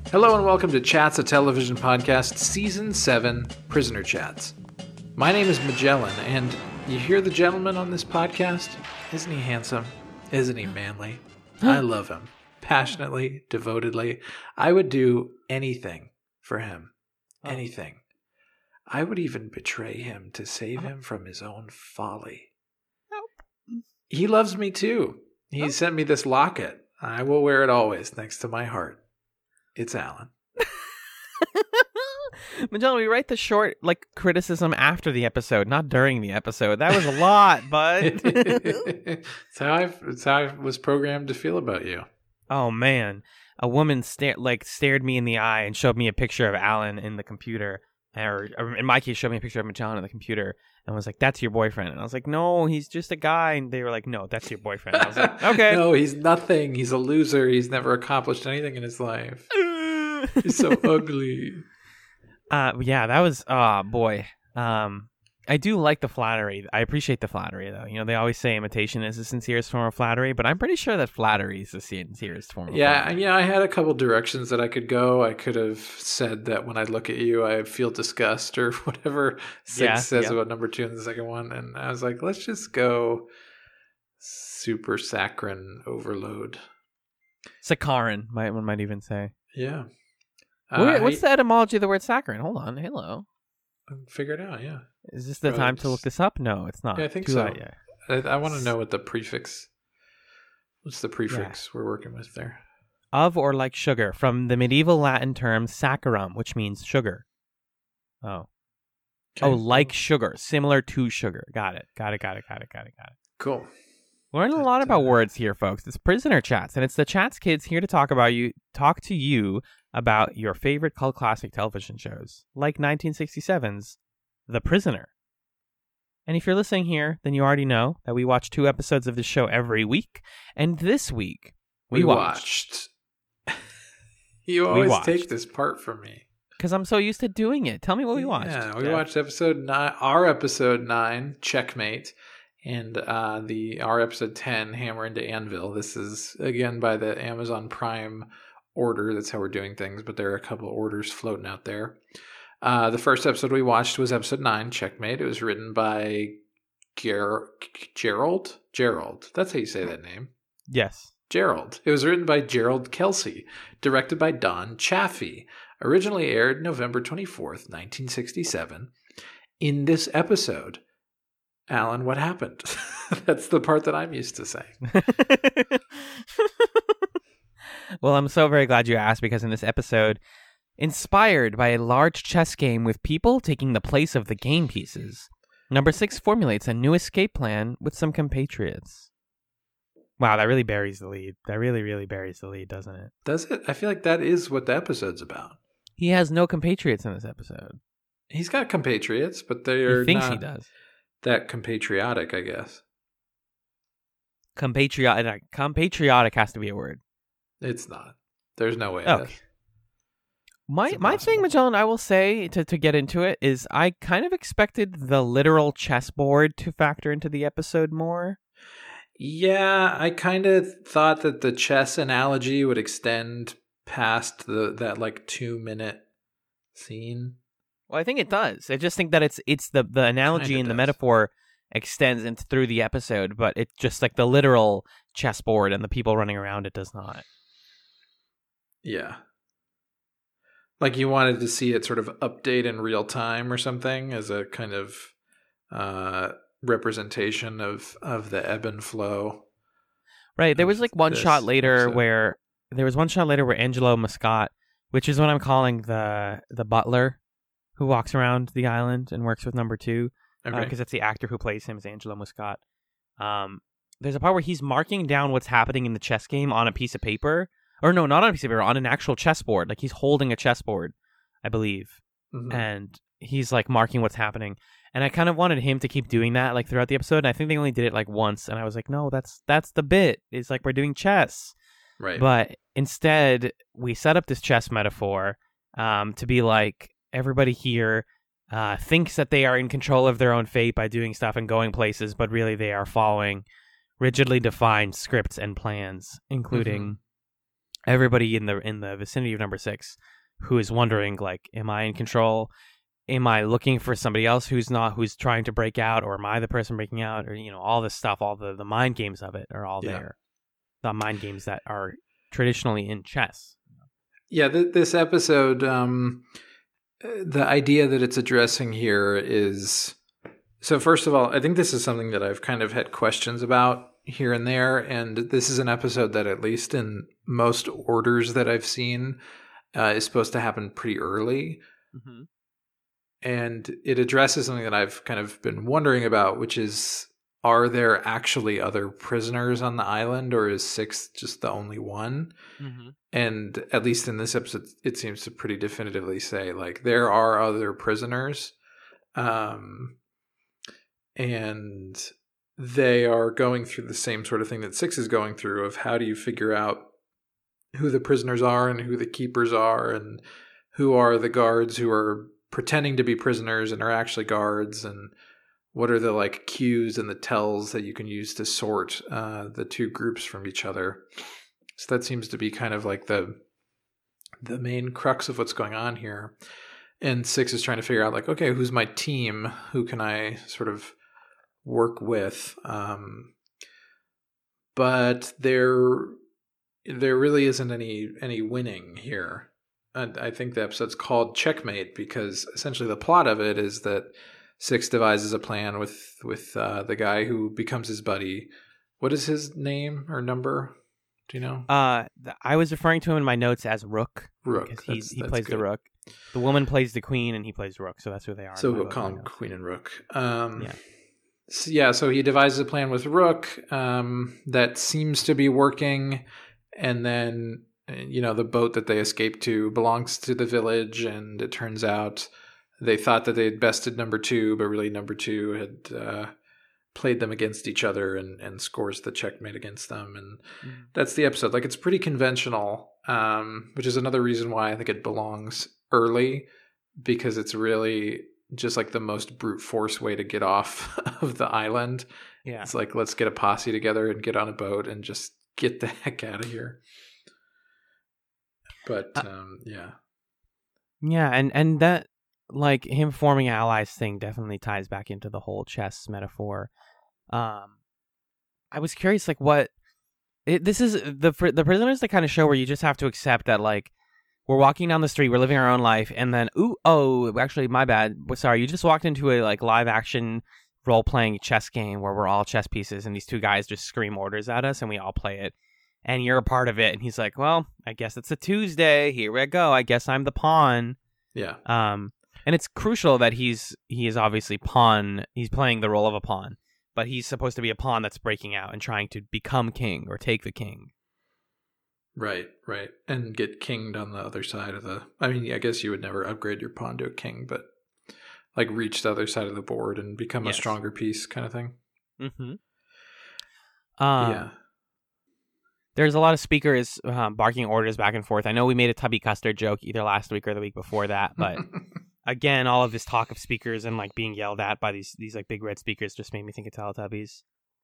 Hello and welcome to Chats, a television podcast, Season 7, Prisoner Chats. My name is Magellan, and you hear the gentleman on this podcast? Isn't he handsome? Isn't he manly? I love him. Passionately, devotedly. I would do anything for him. Anything. I would even betray him to save him from his own folly. Nope. He loves me too. He sent me this locket. I will wear it always next to my heart. It's Alan. Magellan, we write the short criticism after the episode, not during the episode. That was a lot, bud. It's how I was programmed to feel about you. Oh man, a woman stared me in the eye and showed me a picture of Alan in the computer, or in my case, showed me a picture of Magellan in the computer, and was like, "That's your boyfriend." And I was like, "No, he's just a guy." And they were like, "No, that's your boyfriend." And I was like, "Okay." No, he's nothing. He's a loser. He's never accomplished anything in his life. He's so ugly. Yeah, that was, oh boy. I do like the flattery. I appreciate the flattery, though. You know, they always say imitation is the sincerest form of flattery, but I'm pretty sure that flattery is the sincerest form of flattery. Yeah, I had a couple directions that I could go. I could have said that when I look at you, I feel disgust or whatever Six says about number 2 in the second one. And I was like, let's just go super saccharine overload. Saccharin, one might even say. Yeah. What's the etymology of the word saccharin? Hold on. Hello. Figure it out, yeah. Is this the time to look this up? No, it's not. Yeah, I think Too so. late, yeah. I want to know what the prefix... What's the prefix we're working with there? Of or like sugar, from the medieval Latin term saccharum, which means sugar. Oh. Okay. Oh, like sugar. Similar to sugar. Got it. Cool. Learning a lot about words here, folks. It's Prisoner Chats, and it's the Chats kids here to talk to you about your favorite cult classic television shows, like 1967's The Prisoner. And if you're listening here, then you already know that we watch 2 episodes of this show every week. And this week, we watched. You always take this part from me. Because I'm so used to doing it. Tell me what we watched. Yeah, we watched episode 9, our episode 9, Checkmate, and our episode 10, Hammer into Anvil. This is, again, by the Amazon Prime order. That's how we're doing things, but there are a couple of orders floating out there. The first episode we watched was episode 9, Checkmate. It was written by Gerald. That's how you say that name. Yes. Gerald. It was written by Gerald Kelsey, directed by Don Chaffee. Originally aired November 24th, 1967. In this episode, Alan, what happened? That's the part that I'm used to saying. Well, I'm so very glad you asked, because in this episode, inspired by a large chess game with people taking the place of the game pieces, number 6 formulates a new escape plan with some compatriots. Wow, that really buries the lead. That really, really buries the lead, doesn't it? Does it? I feel like that is what the episode's about. He has no compatriots in this episode. He's got compatriots, but they're he does. That compatriotic, I guess. Compatriotic has to be a word. It's not. There's no way. Okay. My thing, Magellan, I will say, to get into it, is I kind of expected the literal chessboard to factor into the episode more. Yeah, I kind of thought that the chess analogy would extend past that 2-minute scene. Well, I think it does. I just think that it's the analogy and the metaphor extends through the episode, but it's just like the literal chessboard and the people running around it does not. Yeah. Like you wanted to see it sort of update in real time or something as a kind of representation of the ebb and flow. Right. There was one shot later where Angelo Muscat, which is what I'm calling the butler who walks around the island and works with number 2, because that's the actor who plays him, is Angelo Muscat. There's a part where he's marking down what's happening in the chess game on a piece of paper. Or no, not on a piece of paper, on an actual chessboard. Like he's holding a chessboard, I believe. Mm-hmm. And he's marking what's happening. And I kind of wanted him to keep doing that throughout the episode. And I think they only did it once. And I was like, no, that's the bit. It's we're doing chess. Right. But instead, we set up this chess metaphor to be everybody here thinks that they are in control of their own fate by doing stuff and going places, but really they are following rigidly defined scripts and plans, including everybody in the vicinity of number 6 who is wondering, like, am I in control? Am I looking for somebody else who's trying to break out, or am I the person breaking out? Or, all this stuff, all the mind games of it are all there. The mind games that are traditionally in chess. Yeah, this episode, the idea that it's addressing here is... So first of all, I think this is something that I've kind of had questions about here and there, and this is an episode that, at least in most orders that I've seen, is supposed to happen pretty early. Mm-hmm. And it addresses something that I've kind of been wondering about, which is, are there actually other prisoners on the island, or is 6 just the only one? Mm-hmm. And at least in this episode, it seems to pretty definitively say, like, there are other prisoners. And they are going through the same sort of thing that 6 is going through, of how do you figure out who the prisoners are and who the keepers are, and who are the guards who are pretending to be prisoners and are actually guards, and what are the, like, cues and the tells that you can use to sort the two groups from each other. So that seems to be kind of like the main crux of what's going on here. And 6 is trying to figure out, like, okay, who's my team? Who can I sort of work with? But there really isn't any winning here. And I think the episode's called Checkmate because essentially the plot of it is that 6 devises a plan with the guy who becomes his buddy. What is his name or number? Do you know? I was referring to him in my notes as Rook. Rook. Because he plays the Rook. The woman plays the Queen, and he plays Rook, so that's who they are. So we'll call him Queen and Rook. Yeah. So he devises a plan with Rook that seems to be working, and then the boat that they escaped to belongs to the village, and it turns out they thought that they had bested number 2, but really number 2 had played them against each other and scores the checkmate against them, and that's the episode. Like, it's pretty conventional, which is another reason why I think it belongs early, because it's really just like the most brute force way to get off of the island. Yeah. It's like, let's get a posse together and get on a boat and just get the heck out of here. But yeah. Yeah, and that, like, him forming allies thing definitely ties back into the whole chess metaphor. I was curious, like, this is the Prisoners, the kind of show where you just have to accept that, like, we're walking down the street, we're living our own life, and then, actually, my bad. Sorry, you just walked into a, like, live-action role-playing chess game where we're all chess pieces, and these two guys just scream orders at us, and we all play it, and you're a part of it. And he's like, well, I guess it's a Tuesday. Here we go. I guess I'm the pawn. Yeah. And it's crucial that he is obviously pawn. He's playing the role of a pawn, but he's supposed to be a pawn that's breaking out and trying to become king or take the king. Right. And get kinged on the other side of the... I mean, I guess you would never upgrade your pawn to a king, but, like, reach the other side of the board and become a stronger piece kind of thing. Mm-hmm. Yeah. There's a lot of speakers barking orders back and forth. I know we made a Tubby Custard joke either last week or the week before that, but again, all of this talk of speakers and, like, being yelled at by these like big red speakers just made me think of Teletubbies.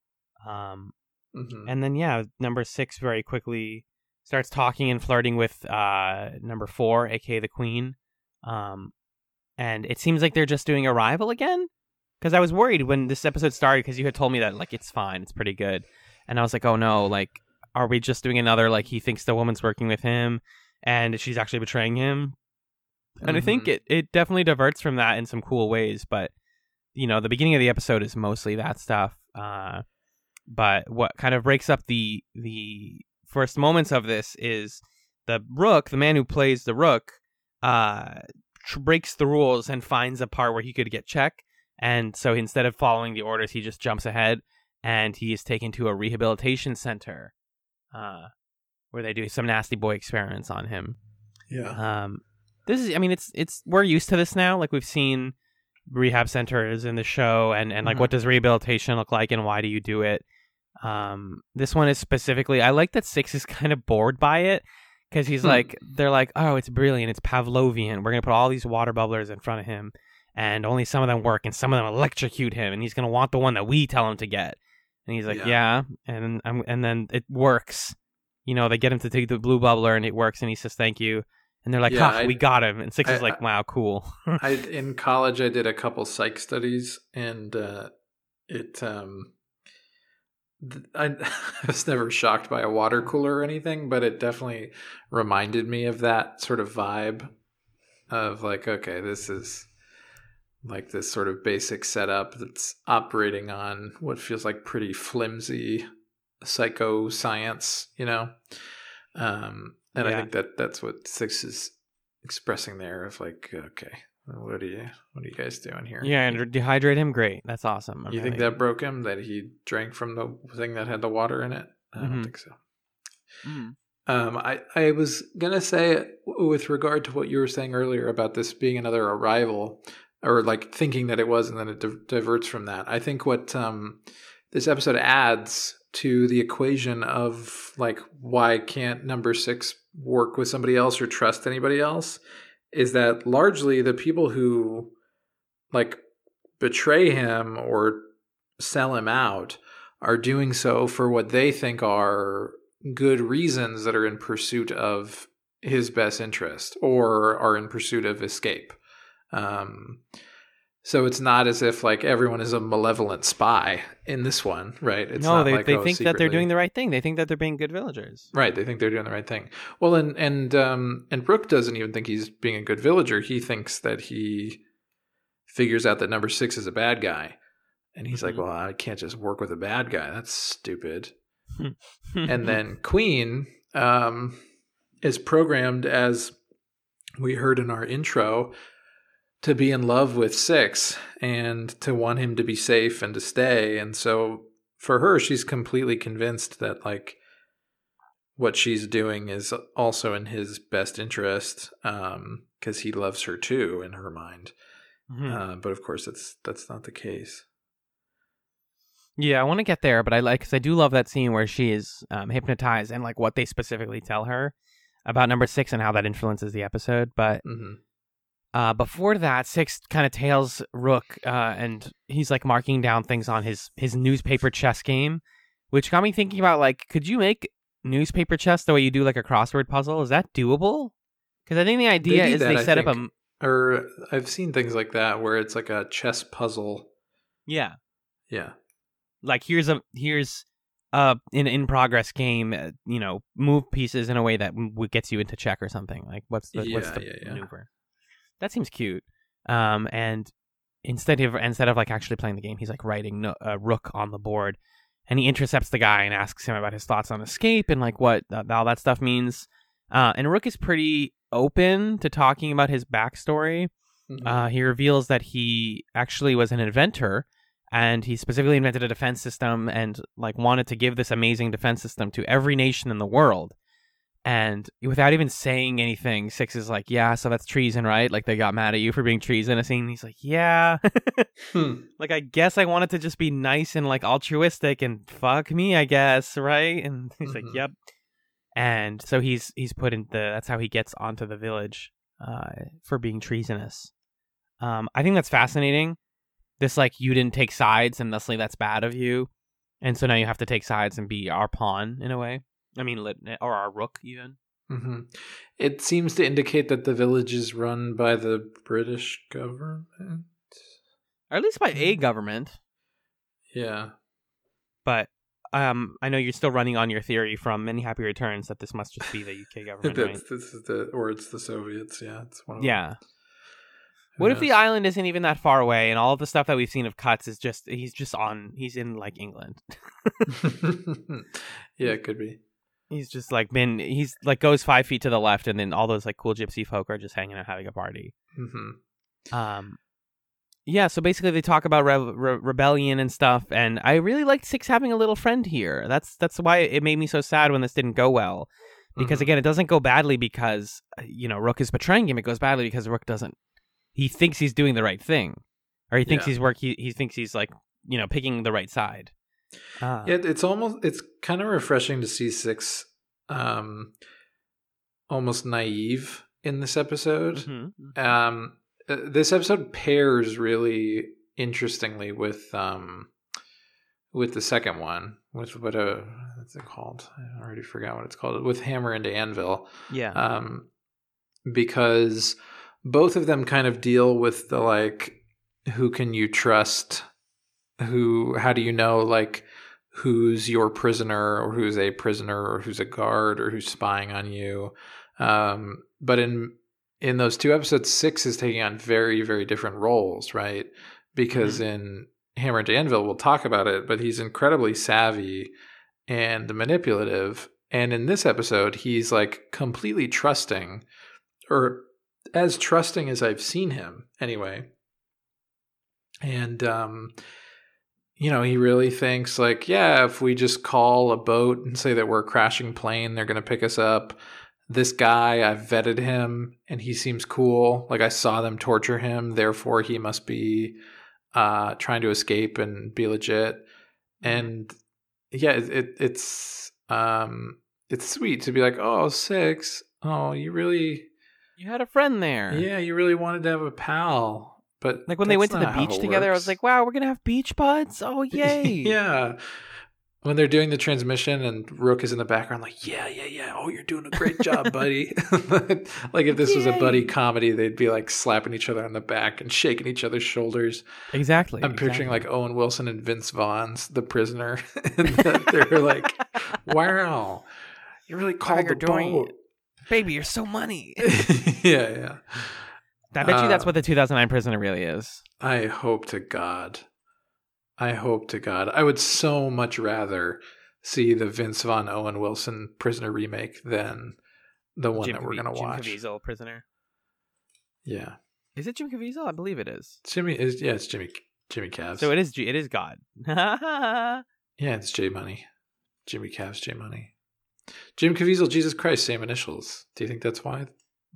And then number 6 very quickly starts talking and flirting with number 4, aka the Queen. And it seems like they're just doing a rival again, because I was worried when this episode started, because you had told me that, like, it's fine, it's pretty good, and I was like, oh no, like, are we just doing another, like, he thinks the woman's working with him and she's actually betraying him? And I think it definitely diverts from that in some cool ways, but the beginning of the episode is mostly that stuff. But what kind of breaks up the first moments of this is the Rook, the man who plays the Rook, breaks the rules and finds a part where he could get check. And so instead of following the orders, he just jumps ahead, and he is taken to a rehabilitation center where they do some nasty boy experiments on him. Yeah. This is, I mean, it's we're used to this now. Like, we've seen rehab centers in the show, and like, what does rehabilitation look like, and why do you do it? This one is specifically, I like that 6 is kind of bored by it, because he's like, they're like, oh, it's brilliant, it's Pavlovian, we're gonna put all these water bubblers in front of him, and only some of them work, and some of them electrocute him, and he's gonna want the one that we tell him to get. And he's like, yeah. And then it works, they get him to take the blue bubbler and it works and he says thank you. And they're like, we got him. And Six is like, wow, cool. In college, I did a couple psych studies, and I was never shocked by a water cooler or anything, but it definitely reminded me of that sort of vibe of like, okay, this is like this sort of basic setup that's operating on what feels like pretty flimsy psychoscience, And I think that's what Six is expressing there of like, okay, what are you guys doing here? Yeah, and dehydrate him, great. That's awesome. You think that broke him, that he drank from the thing that had the water in it? I don't think so. I was gonna say, with regard to what you were saying earlier about this being another arrival, or like thinking that it was, and then it diverts from that. I think what this episode adds to the equation of like, why can't number 6 work with somebody else or trust anybody else, is that largely the people who like betray him or sell him out are doing so for what they think are good reasons that are in pursuit of his best interest or are in pursuit of escape. So it's not as if like everyone is a malevolent spy in this one, right? It's no, they think that they're doing the right thing. They think that they're being good villagers. Right, they think they're doing the right thing. Well, and Rook doesn't even think he's being a good villager. He thinks that he figures out that number 6 is a bad guy. And he's like, well, I can't just work with a bad guy. That's stupid. And then Queen is programmed, as we heard in our intro, to be in love with 6 and to want him to be safe and to stay. And so for her, she's completely convinced that like what she's doing is also in his best interest, because he loves her too in her mind. But of course, that's not the case. Yeah, I want to get there, but because I do love that scene where she is hypnotized and like what they specifically tell her about number 6 and how that influences the episode. But before that, 6 kind of tails Rook, and he's like marking down things on his newspaper chess game, which got me thinking about like, could you make newspaper chess the way you do like a crossword puzzle? Is that doable? Because I think the idea is they set up a... Or I've seen things like that where it's like a chess puzzle. Yeah. Yeah. Like here's an in progress game, move pieces in a way that gets you into check or something. Like what's the maneuver? That seems cute. And instead of like actually playing the game, he's like writing Rook on the board, and he intercepts the guy and asks him about his thoughts on escape and like what all that stuff means. And Rook is pretty open to talking about his backstory. He reveals that he actually was an inventor, and he specifically invented a defense system and like wanted to give this amazing defense system to every nation in the world. And without even saying anything, 6 is like, yeah, so that's treason, right? Like they got mad at you for being treasonous. And he's like, yeah. Like, I guess I wanted to just be nice and like altruistic and fuck me, I guess, right? And he's like, yep. And so he's put in that's how he gets onto the village for being treasonous. I think that's fascinating. This like, you didn't take sides and thusly that's bad of you. And so now you have to take sides and be our pawn in a way. I mean, or our Rook even. It seems to indicate that the village is run by the British government. Or at least by a government. Yeah. But I know you're still running on your theory from Many Happy Returns that this must just be the UK government, right? This is or it's the Soviets, yeah. It's one of them. What if the island isn't even that far away and all of the stuff that we've seen of Cuts is just, he's in like England. Yeah, it could be. He's just like he's like goes 5 feet to the left, and then all those like cool gypsy folk are just hanging out having a party. Yeah, so basically they talk about rebellion and stuff, and I really liked 6 having a little friend here. That's why it made me so sad when this didn't go well. Because again, it doesn't go badly because, Rook is betraying him. It goes badly because Rook he thinks he's doing the right thing. Or he thinks he thinks he's like, picking the right side. Yeah, it's kind of refreshing to see 6 almost naive in this episode. This episode pairs really interestingly with with the second one, with what's it called? I already forgot what it's called. With Hammer and Anvil. Yeah. Because both of them kind of deal with the like, who can you trust? How do you know like who's your prisoner or who's a prisoner or who's a guard or who's spying on you? But in those two episodes, Six is taking on very, very different roles, right? Because in Hammer and Anvil, we'll talk about it, but he's incredibly savvy and manipulative. And in this episode, he's like completely trusting, or as trusting as I've seen him anyway. And, he really thinks like, yeah, if we just call a boat and say that we're a crashing plane, they're going to pick us up. This guy, I've vetted him and he seems cool. Like I saw them torture him. Therefore, he must be trying to escape and be legit. And yeah, it's sweet to be like, oh, Six. Oh, you had a friend there. Yeah, you really wanted to have a pal. But like when they went to the beach together, I was like, wow, we're going to have beach buds? Oh, yay. Yeah. When they're doing the transmission and Rook is in the background, like, yeah. Oh, you're doing a great job, buddy. Like if this was a buddy comedy, they'd be like slapping each other on the back and shaking each other's shoulders. Exactly. I'm picturing like Owen Wilson and Vince Vaughn's The Prisoner. And they're like, wow, you really called the boat. Baby, you're so money. Yeah. I bet you that's what the 2009 Prisoner really is. I hope to God. I would so much rather see the Vince Vaughn Owen Wilson Prisoner remake than the one that we're going to watch. Jim Caviezel Prisoner. Yeah. Is it Jim Caviezel? I believe it is. It's Jimmy Cavs. So it is God. Yeah, it's J Money. Jimmy Cavs, J Money. Jim Caviezel, Jesus Christ, same initials. Do you think that's why?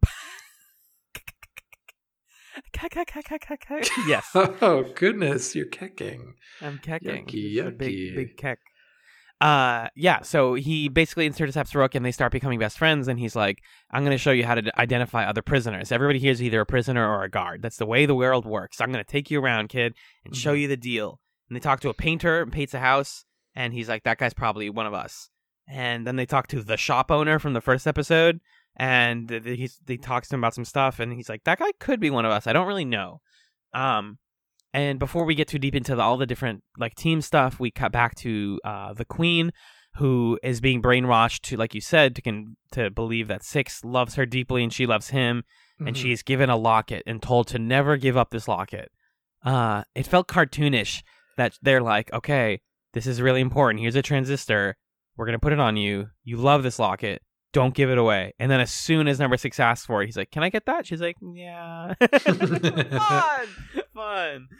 Yes. Oh goodness, you're kecking. I'm kecking. Yucky. Big keck. Yeah. So he basically intercepts Rook, and they start becoming best friends. And he's like, "I'm going to show you how to identify other prisoners. Everybody here is either a prisoner or a guard. That's the way the world works. I'm going to take you around, kid, and show you the deal." And they talk to a painter and paints a house, and he's like, "That guy's probably one of us." And then they talk to the shop owner from the first episode. And he talks to him about some stuff, and he's like, that guy could be one of us. I don't really know. And before we get too deep into all the different like team stuff, we cut back to the Queen, who is being brainwashed to, like you said, to believe that Six loves her deeply and she loves him, and she's given a locket and told to never give up this locket. It felt cartoonish that they're like, okay, this is really important. Here's a transistor. We're gonna put it on you. You love this locket. Don't give it away. And then as soon as number 6 asks for it, he's like, can I get that? She's like, yeah. Fun.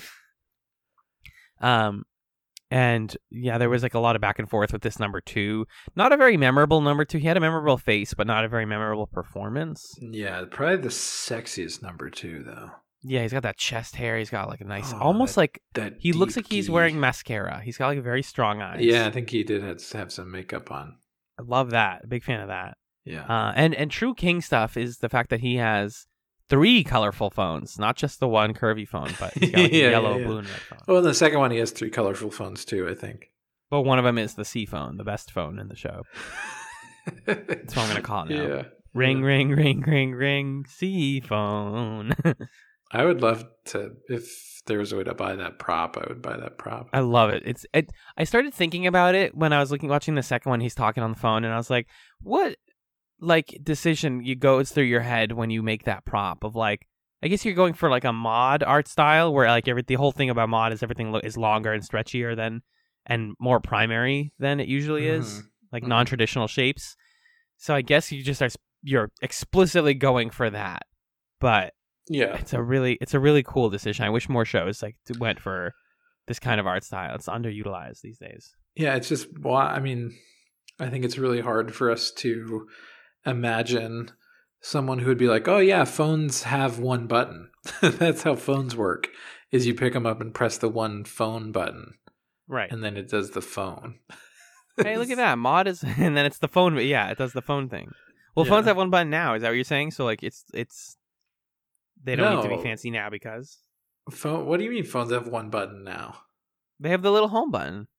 And yeah, there was like a lot of back and forth with this number 2. Not a very memorable number 2. He had a memorable face, but not a very memorable performance. Yeah, probably the sexiest number 2, though. Yeah, he's got that chest hair. He's got like a nice, almost like, he looks like he's wearing mascara. He's got like very strong eyes. Yeah, I think he did have some makeup on. I love that. Big fan of that. Yeah. And true King stuff is the fact that he has 3 colorful phones, not just the one curvy phone, but he's got like a yellow, blue, and red phone. Well, in the second one, he has 3 colorful phones too, I think. But one of them is the C phone, the best phone in the show. That's what I'm going to call it now. Yeah. Ring, ring, ring, ring, ring, C phone. I would love to, if there was a way to buy that prop, I would buy that prop. I love it. I started thinking about it when I was watching the second one. He's talking on the phone, and I was like, what like decision goes through your head when you make that prop of like, I guess you're going for like a mod art style where like the whole thing about mod is everything is longer and stretchier than and more primary than it usually is, like non-traditional shapes. So I guess you're explicitly going for that, but. Yeah, it's a really cool decision. I wish more shows went for this kind of art style. It's underutilized these days. Yeah, it's just, well, I mean, I think it's really hard for us to imagine someone who would be like, oh yeah, phones have one button. That's how phones work, is you pick them up and press the one phone button. Right. And then it does the phone. Hey, look at that. Mod is, and then it's the phone. Yeah, it does the phone thing. Well, phones have one button now. Is that what you're saying? So like it's they don't need to be fancy now because what do you mean phones have one button now? They have the little home button.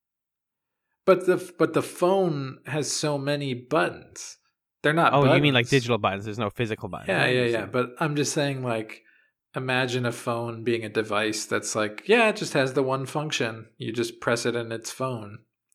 But the phone has so many buttons. They're not buttons. You mean like digital buttons? There's no physical buttons. Yeah. But I'm just saying, like, imagine a phone being a device that's like, it just has the one function. You just press it and it's phone.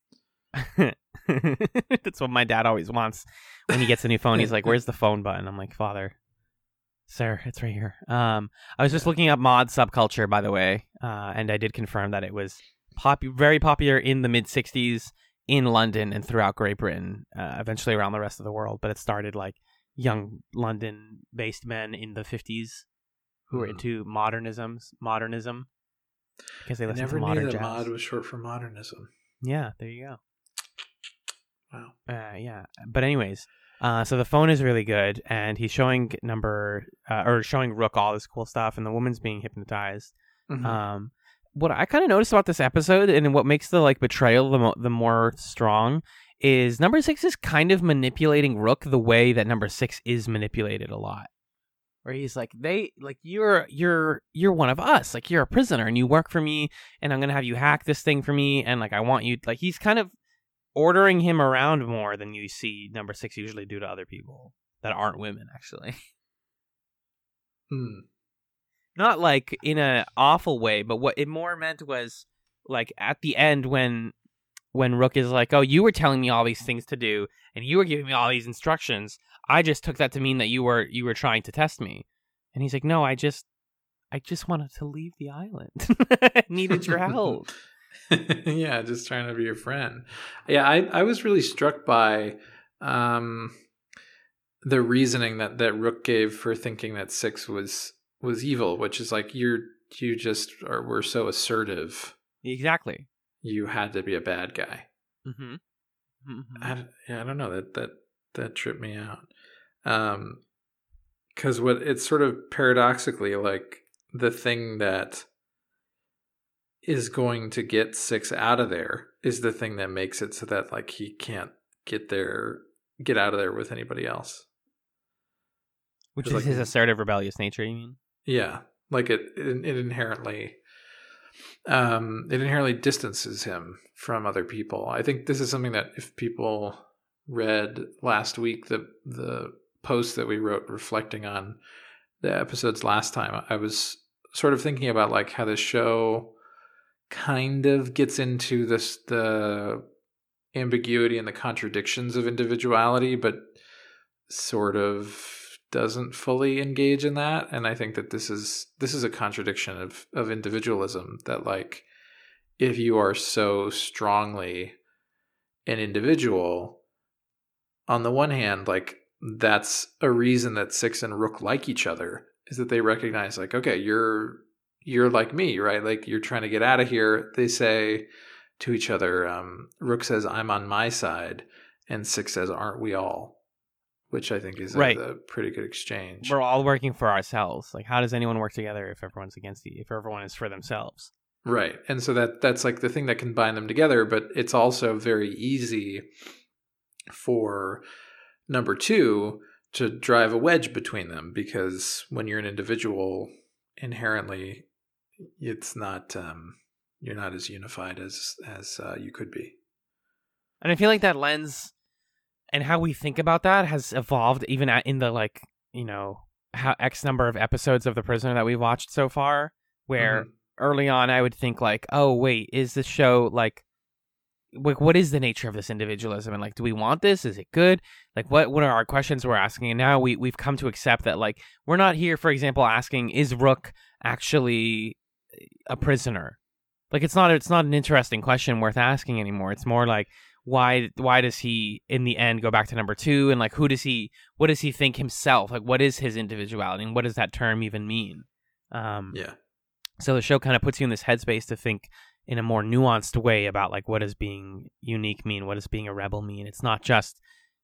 That's what my dad always wants. When he gets a new phone, he's like, where's the phone button? I'm like, Father, sir, it's right here. I was just looking up mod subculture, by the way, and I did confirm that it was very popular in the mid-'60s in London and throughout Great Britain, eventually around the rest of the world. But it started like young London-based men in the 50s who were into modernism because they listened to modern jazz. I never knew that mod was short for modernism. Yeah, there you go. Wow. Yeah. But anyways, so the phone is really good, and he's showing showing Rook all this cool stuff, and the woman's being hypnotized. Mm-hmm. What I kind of noticed about this episode, and what makes the like betrayal the more strong, is number 6 is kind of manipulating Rook the way that number 6 is manipulated a lot. Where he's like, you're one of us, like you're a prisoner and you work for me, and I'm gonna have you hack this thing for me, and like I want you, like he's kind of ordering him around more than you see number 6 usually do to other people that aren't women, actually. Not like in an awful way, but what it more meant was like at the end when Rook is like, oh, you were telling me all these things to do and you were giving me all these instructions. I just took that to mean that you were trying to test me. And he's like, no, I just wanted to leave the island. Needed your help. Yeah, just trying to be your friend. Yeah, I was really struck by the reasoning that Rook gave for thinking that 6 was evil, which is like we're so assertive. Exactly. You had to be a bad guy. Mm-hmm. Mm-hmm. I don't know, that tripped me out. Because it's sort of paradoxically like the thing that is going to get 6 out of there is the thing that makes it so that like he can't get out of there with anybody else. Which is like his assertive, rebellious nature, you mean? Yeah, like it inherently distances him from other people. I think this is something that if people read last week, the post that we wrote reflecting on the episodes last time, I was sort of thinking about like how this show kind of gets into the ambiguity and the contradictions of individuality, but sort of doesn't fully engage in that. And I think that this is a contradiction of individualism, that like if you are so strongly an individual, on the one hand, like that's a reason that 6 and Rook like each other, is that they recognize like, okay, you're like me, right? Like you're trying to get out of here. They say to each other, Rook says, I'm on my side, and 6 says, aren't we all? Which I think is right. a pretty good exchange. We're all working for ourselves. Like, how does anyone work together if everyone's against if everyone is for themselves? Right. And so that's like the thing that can bind them together, but it's also very easy for number 2 to drive a wedge between them, because when you're an individual, inherently it's not you're not as unified as you could be. And I feel like that lens and how we think about that has evolved even in the, like, you know, how X number of episodes of The Prisoner that we've watched so far, where early on I would think like, oh wait, is this show like what is the nature of this individualism, and like, do we want this? Is it good? Like, what are our questions we're asking? And now we've come to accept that, like, we're not here, for example, asking, is Rook actually a prisoner? Like, it's not an interesting question worth asking anymore. It's more like, why does he in the end go back to number 2, and like what does he think himself? Like, what is his individuality, and what does that term even mean? So the show kind of puts you in this headspace to think in a more nuanced way about like, what does being unique mean? What does being a rebel mean? It's not just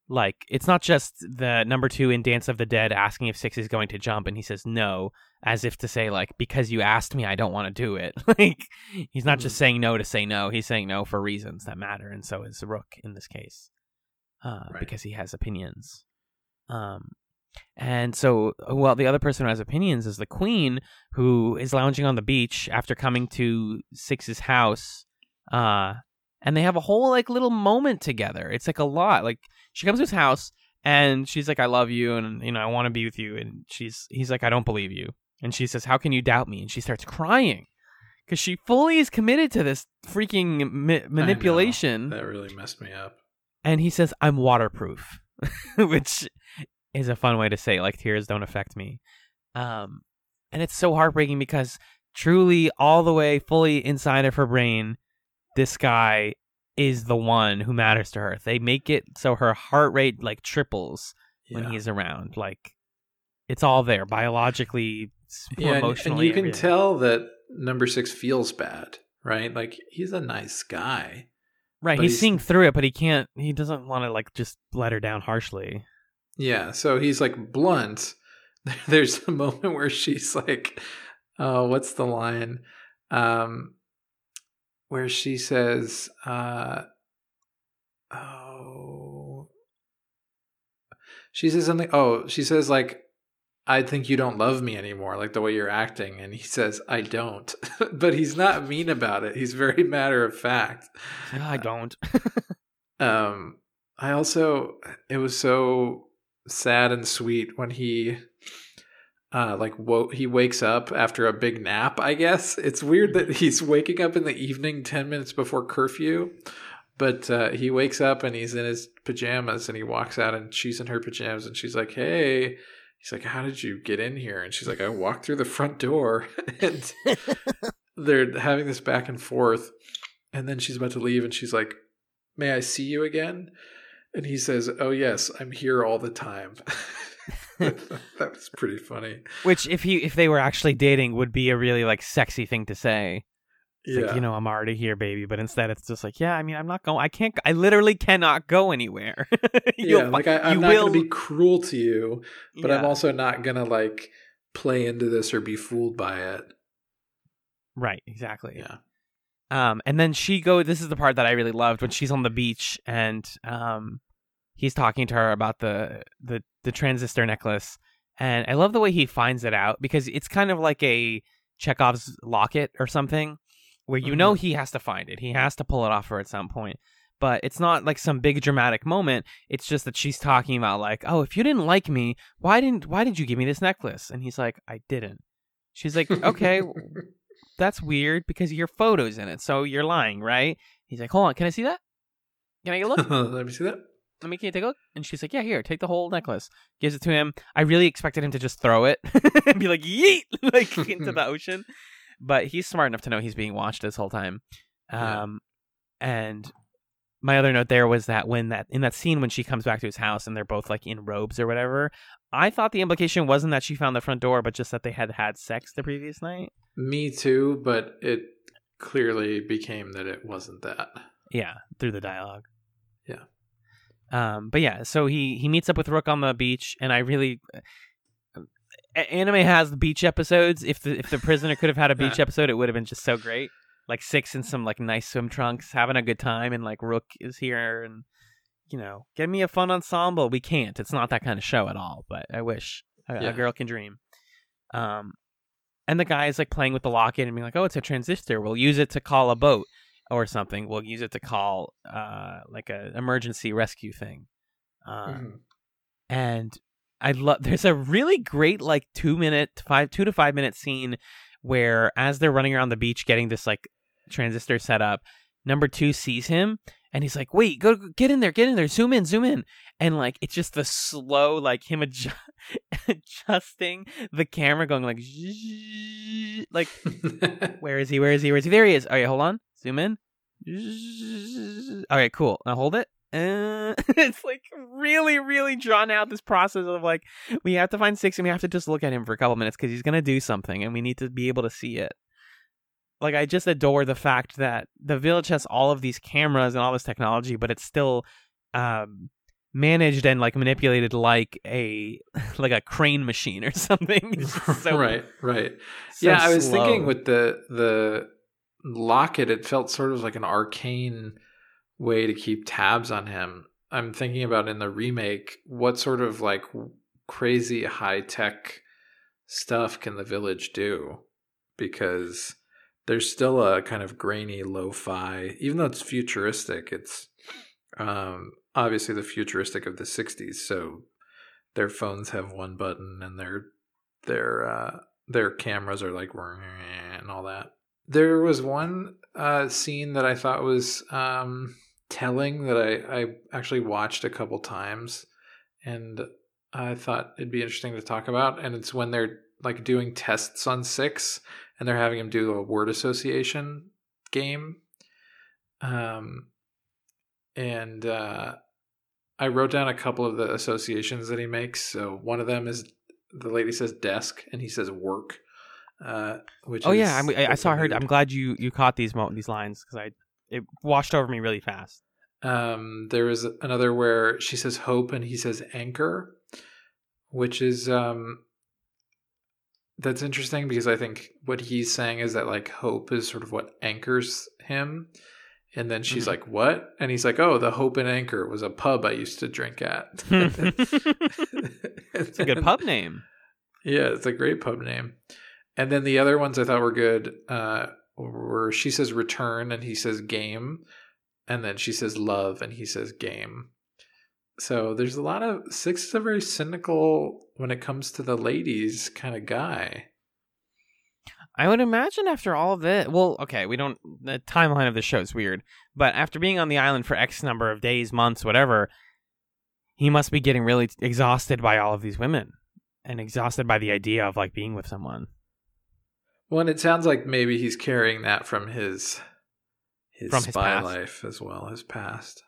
the number 2 in Dance of the Dead asking if 6 is going to jump, and he says no, as if to say like, because you asked me, I don't want to do it. Like, he's not just saying no to say no. He's saying no for reasons that matter, and so is Rook in this case, because he has opinions. And so, well, the other person who has opinions is the Queen, who is lounging on the beach after coming to 6's house, And they have a whole like little moment together. It's like a lot. Like she comes to his house and she's like, I love you and I want to be with you. And he's like, I don't believe you. And she says, how can you doubt me? And she starts crying because she fully is committed to this freaking manipulation. That really messed me up. And he says, I'm waterproof, which is a fun way to say like tears don't affect me. And it's so heartbreaking because truly all the way fully inside of her brain, this guy is the one who matters to her. They make it so her heart rate like triples when he's around. Like it's all there biologically, emotionally. And you can tell that number 6 feels bad, right? Like he's a nice guy. Right. He's seeing through it, but he doesn't want to like just let her down harshly. Yeah. So he's like blunt. There's a moment where she's like, oh, what's the line? Where she says, she says something. Oh, she says like, I think you don't love me anymore, like the way you're acting. And he says, I don't. But he's not mean about it. He's very matter of fact. I don't. It was so sad and sweet when he he wakes up after a big nap, I guess. It's weird that he's waking up in the evening 10 minutes before curfew, but he wakes up and he's in his pajamas and he walks out and she's in her pajamas and she's like, hey. He's like, how did you get in here? And she's like, I walked through the front door. And they're having this back and forth. And then she's about to leave and she's like, may I see you again? And he says, oh yes, I'm here all the time. That was pretty funny. Which if they were actually dating would be a really like sexy thing to say. It's like, I'm already here, baby. But instead it's just like, yeah, I mean, I'm not going. I literally cannot go anywhere. I'm not going to be cruel to you, but I'm also not going to like play into this or be fooled by it. Right. Exactly. Yeah. And then this is the part that I really loved when she's on the beach and, he's talking to her about the transistor necklace. And I love the way he finds it out because it's kind of like a Chekhov's locket or something where he has to find it. He has to pull it off her at some point. But it's not like some big dramatic moment. It's just that she's talking about like, oh, if you didn't like me, why did you give me this necklace? And he's like, I didn't. She's like, okay, that's weird because your photo's in it. So you're lying, right? He's like, hold on. Can I see that? Can I get a look? Let me see that. Can you take a look? And she's like, yeah, here, take the whole necklace. Gives it to him. I really expected him to just throw it and be like, yeet, like into the ocean. But he's smart enough to know he's being watched this whole time. And my other note there was that in that scene when she comes back to his house and they're both like in robes or whatever, I thought the implication wasn't that she found the front door, but just that they had sex the previous night. Me too, but it clearly became that it wasn't that. Yeah, through the dialogue. Yeah. But yeah, so he meets up with Rook on the beach, and I really anime has the beach episodes. If the prisoner could have had a beach episode, it would have been just so great. Like 6 in some like nice swim trunks, having a good time, and like Rook is here, and get me a fun ensemble. We can't. It's not that kind of show at all. But I wish a girl can dream. And the guy is like playing with the locket and being like, "Oh, it's a transistor. We'll use it to call a boat or something. We'll use it to call like an emergency rescue thing." And I love. There's a really great like 2 to 5 minute scene where as they're running around the beach getting this like transistor set up, number 2 sees him and he's like, wait, go get in there, zoom in. And like, it's just the slow, like him adjusting the camera going like, like, where is he? There he is. All right, hold on. Zoom in. All right, cool. Now hold it. It's like really, really drawn out, this process of like, we have to find 6 and we have to just look at him for a couple minutes because he's going to do something and we need to be able to see it. Like, I just adore the fact that the village has all of these cameras and all this technology, but it's still managed and like manipulated like a crane machine or something. So, right. So yeah, I was thinking with the locket, it felt sort of like an arcane way to keep tabs on him. I'm thinking about in the remake, what sort of like crazy high tech stuff can the village do? Because there's still a kind of grainy lo-fi, even though it's futuristic. It's obviously the futuristic of the 60s, so their phones have one button and their cameras are like and all that. There was one scene that I thought was telling that I actually watched a couple times, and I thought it'd be interesting to talk about. And it's when they're like doing tests on Six, and they're having him do a word association game. And I wrote down a couple of the associations that he makes. So one of them is the lady says desk, and he says work. Which I saw her. I'm glad you caught these lines because it washed over me really fast. There was another where she says hope and he says anchor, which is that's interesting because I think what he's saying is that like hope is sort of what anchors him. And then she's like, what? And he's like, oh, the Hope and Anchor was a pub I used to drink at. It's a good pub name. Yeah, it's a great pub name. And then the other ones I thought were good were she says return and he says game. And then she says love and he says game. So there's a lot of... Six is a very cynical, when it comes to the ladies, kind of guy. I would imagine after all of it, well, okay, the timeline of the show is weird, but after being on the island for X number of days, months, whatever, he must be getting really exhausted by all of these women and exhausted by the idea of like being with someone. Well, and it sounds like maybe he's carrying that from his spy life as well, his past.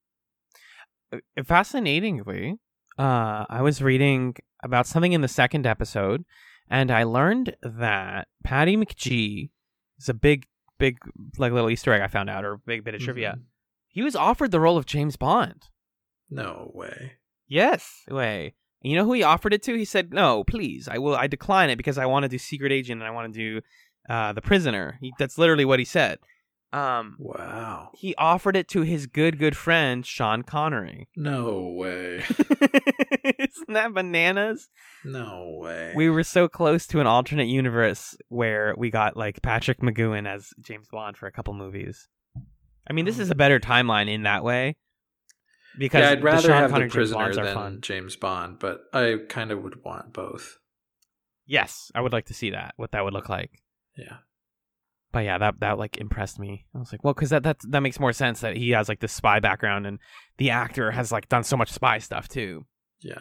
Fascinatingly, I was reading about something in the second episode, and I learned that Patty McGee is a big, like little Easter egg I found out, or a big bit of trivia. He was offered the role of James Bond. No way. Yes, way. And you know who he offered it to? He said, "No, please, I decline it because I want to do Secret Agent and I want to do The Prisoner." That's literally what he said. Wow. He offered it to his good friend Sean Connery. No way. Isn't that bananas? No way. We were so close to an alternate universe where we got like Patrick McGoohan as James Bond for a couple movies. I mean, this is a better timeline in that way. Because I'd rather have The Prisoner than fun. James Bond, but I kind of would want both. Yes, I would like to see that, what that would look like. Yeah. But yeah, that like impressed me. I was like, well, because that makes more sense that he has like this spy background and the actor has like done so much spy stuff too. Yeah.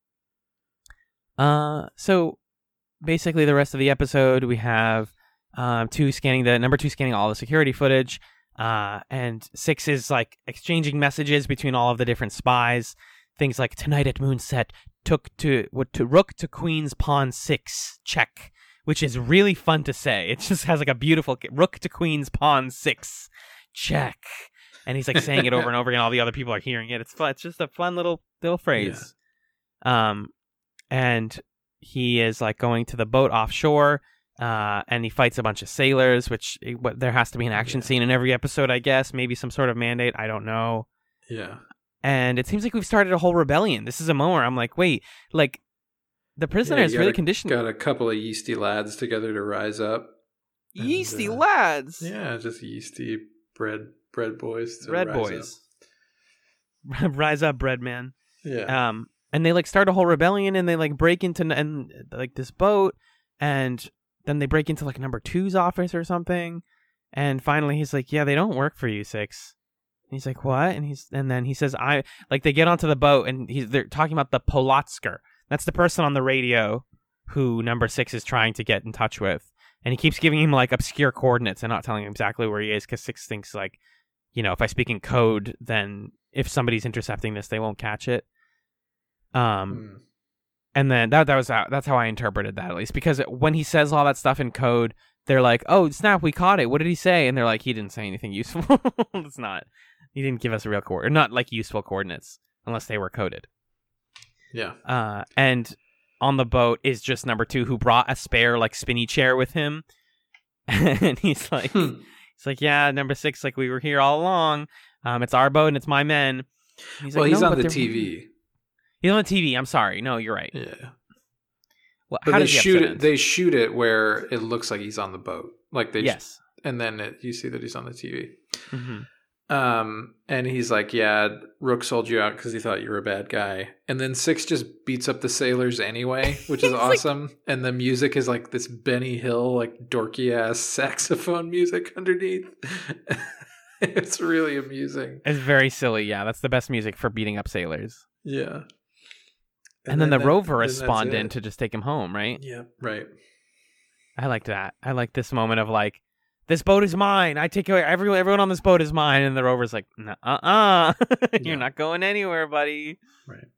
So basically the rest of the episode we have number two scanning all the security footage, and Six is like exchanging messages between all of the different spies. Things like tonight at Moonset, to rook to Queen's Pawn 6, check. Which is really fun to say. It just has like a beautiful rook to Queen's Pawn 6, check. And he's like saying it over and over again. All the other people are hearing it. It's fun. It's just a fun little phrase. Yeah. And he is like going to the boat offshore, and he fights a bunch of sailors. Which there has to be an action scene in every episode, I guess. Maybe some sort of mandate. I don't know. Yeah. And it seems like we've started a whole rebellion. This is a moment where I'm like, wait, like. The prisoner is really conditioned. Got a couple of yeasty lads together to rise up. Yeasty lads? Yeah, just yeasty bread boys. Bread boys. Rise up, bread man. Yeah. And they like start a whole rebellion and they like break into like this boat, and then they break into like number 2's office or something. And finally he's like, yeah, they don't work for you, Six. And he's like, what? And then he says, they get onto the boat and they're talking about the Polotsker. That's the person on the radio who number 6 is trying to get in touch with. And he keeps giving him like obscure coordinates and not telling him exactly where he is because 6 thinks like, you know, if I speak in code, then if somebody's intercepting this, they won't catch it. And then that's how I interpreted that, at least, because when he says all that stuff in code, they're like, oh, snap, we caught it. What did he say? And they're like, he didn't say anything useful. It's not. He didn't give us a real coordinate, not like useful coordinates unless they were coded. Yeah. And on the boat is just number 2, who brought a spare like spinny chair with him. And he's like, yeah, number 6, like we were here all along. It's our boat and it's my men. He's on the TV. He's on the TV. I'm sorry. No, you're right. Yeah. Well, but how does they shoot it? They shoot it where it looks like he's on the boat. Like yes. And then you see that he's on the TV. Mm-hmm. And he's like, yeah, Rook sold you out because he thought you were a bad guy. And then Six just beats up the sailors anyway, which is awesome. Like, and the music is like this Benny Hill, like dorky ass saxophone music underneath. It's really amusing. It's very silly. Yeah, that's the best music for beating up sailors. Yeah. And then the rover has spawned in to just take him home, right? Yeah, right. I liked that. I like this moment of like, this boat is mine. I take away everyone on this boat is mine. And the rover's like, you're not going anywhere, buddy. Right.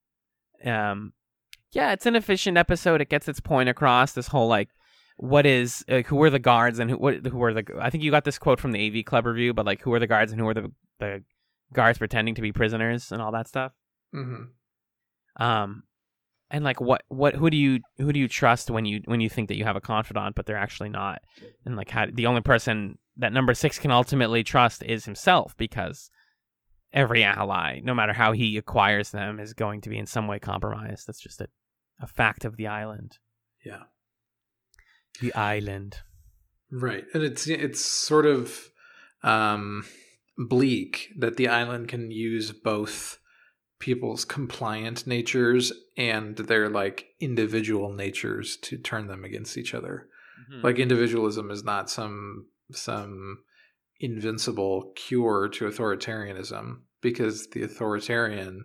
Yeah, it's an efficient episode. It gets its point across. This whole like, what is who are the guards and who are the? I think you got this quote from the AV Club review, but like, who are the guards and who are the guards pretending to be prisoners and all that stuff. Mm-hmm. And like who do you trust when you think that you have a confidant, but they're actually not? And like the only person that number 6 can ultimately trust is himself, because every ally, no matter how he acquires them, is going to be in some way compromised. That's just a fact of the island. Yeah. The island. Right. And it's sort of bleak that the island can use both people's compliant natures and their like individual natures to turn them against each other. Mm-hmm. Like individualism is not some invincible cure to authoritarianism, because the authoritarian,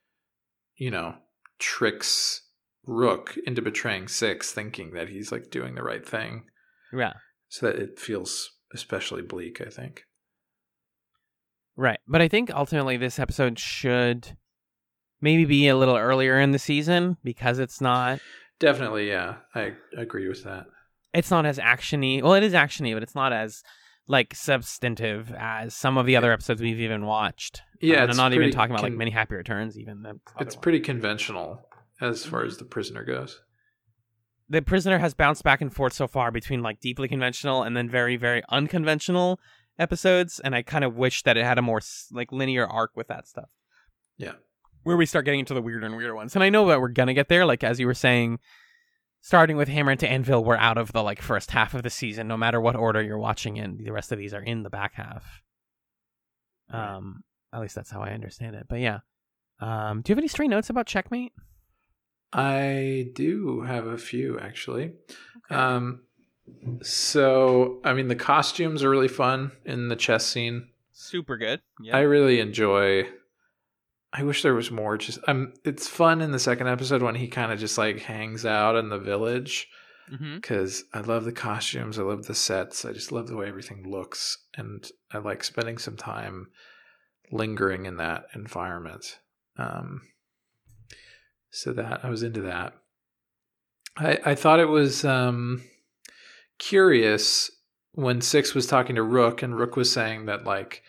tricks Rook into betraying Six, thinking that he's like doing the right thing. Yeah. So that it feels especially bleak, I think. Right. But I think ultimately this episode should maybe be a little earlier in the season, because it's not... Definitely, yeah. I agree with that. It's not as action-y. Well, it is action-y, but it's not as like substantive as some of the other episodes we've even watched. Yeah, I'm not even talking about like Many Happy Returns even. It's pretty conventional as far as The Prisoner goes. The Prisoner has bounced back and forth so far between like deeply conventional and then very, very unconventional episodes, and I kind of wish that it had a more like linear arc with that stuff. Yeah. Where we start getting into the weirder and weirder ones. And I know that we're going to get there. Like, as you were saying, starting with Hammer into Anvil, we're out of the like first half of the season, no matter what order you're watching in. The rest of these are in the back half. At least that's how I understand it. But yeah. Do you have any stray notes about Checkmate? I do have a few, actually. Okay. So, I mean, the costumes are really fun in the chess scene. Super good. Yep. I really enjoy... I wish there was more. Just it's fun in the second episode when he kind of just like hangs out in the village, because I love the costumes, I love the sets, I just love the way everything looks, and I like spending some time lingering in that environment. So that I was into that. I thought it was curious when Six was talking to Rook, and Rook was saying that like.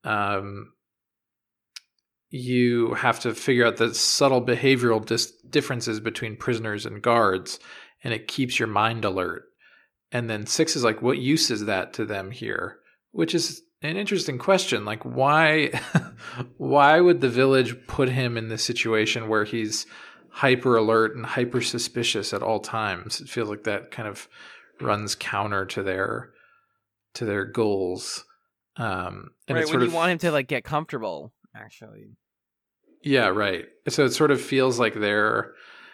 You have to figure out the subtle behavioral differences between prisoners and guards, and it keeps your mind alert. And then Six is like, what use is that to them here? Which is an interesting question. Like, why would the village put him in this situation where he's hyper alert and hyper suspicious at all times? It feels like that kind of runs counter to their goals. And right, when you want him to like get comfortable. Actually, yeah, right. So it sort of feels like they're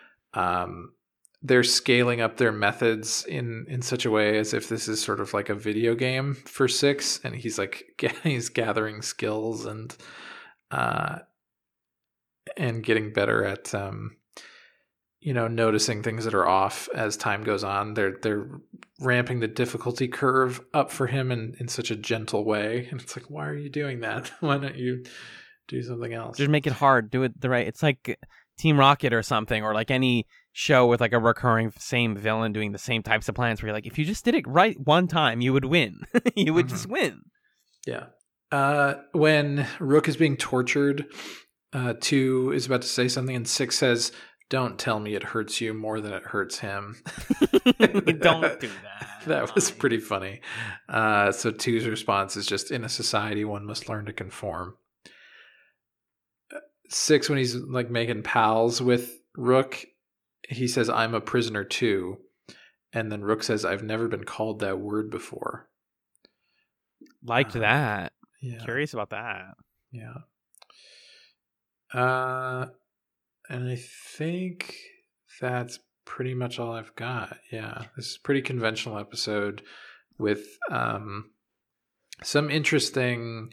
scaling up their methods in such a way as if this is sort of like a video game for Six, and he's gathering skills and getting better at noticing things that are off as time goes on. They're ramping the difficulty curve up for him in such a gentle way, and it's like, why are you doing that? Why don't you do something else? Just make it hard. Do it the right. It's like Team Rocket or something, or like any show with like a recurring same villain doing the same types of plans where you're like, if you just did it right one time, you would win. You would just win. Yeah. When Rook is being tortured, 2 is about to say something, and 6 says, "Don't tell me it hurts you more than it hurts him." Don't do that. That was pretty funny. So 2's response is just, in a society, one must learn to conform. 6, when he's like making pals with Rook, he says, "I'm a prisoner too." And then Rook says, "I've never been called that word before." liked that. Yeah. Curious about that. Yeah. And I think that's pretty much all I've got. Yeah. This is a pretty conventional episode with some interesting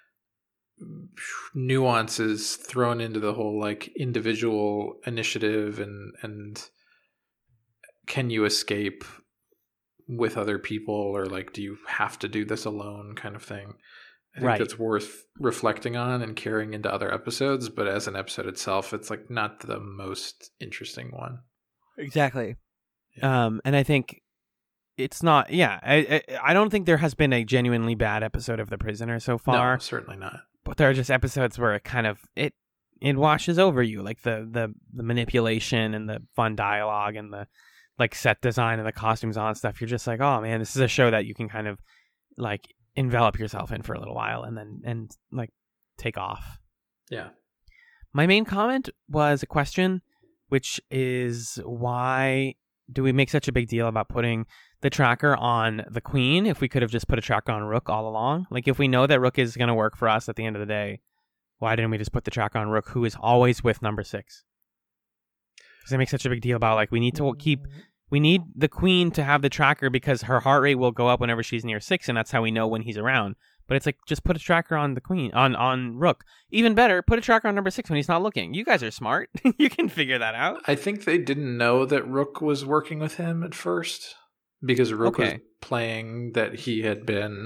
nuances thrown into the whole like individual initiative and can you escape with other people, or like do you have to do this alone kind of thing. I think that's worth reflecting on and carrying into other episodes, but as an episode itself, it's like not the most interesting one. Exactly. Yeah. And I think it's not. Yeah, I don't think there has been a genuinely bad episode of The Prisoner so far. No, certainly not. But there are just episodes where it kind of it washes over you, like the manipulation and the fun dialogue and the like set design and the costumes on and stuff. You're just like, oh man, this is a show that you can kind of like envelop yourself in for a little while and like take off. Yeah. My main comment was a question, which is why do we make such a big deal about putting the tracker on the Queen if we could have just put a tracker on Rook all along? Like if we know that Rook is going to work for us at the end of the day, why didn't we just put the tracker on Rook, who is always with number 6? Because they make such a big deal about like we need the Queen to have the tracker because her heart rate will go up whenever she's near 6, and that's how we know when he's around. But it's like, just put a tracker on the Queen, on Rook. Even better, put a tracker on number 6 when he's not looking. You guys are smart. You can figure that out. I think they didn't know that Rook was working with him at first, because Rook was playing that he had been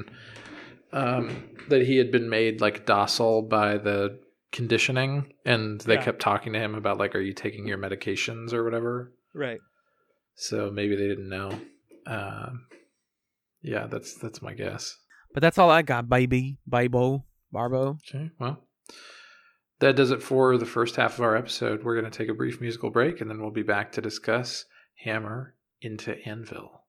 made like docile by the conditioning, and they kept talking to him about like, are you taking your medications or whatever? Right. So maybe they didn't know. Yeah, that's my guess. But that's all I got, baby. Barbo. Okay, well, that does it for the first half of our episode. We're going to take a brief musical break, and then we'll be back to discuss Hammer into Anvil.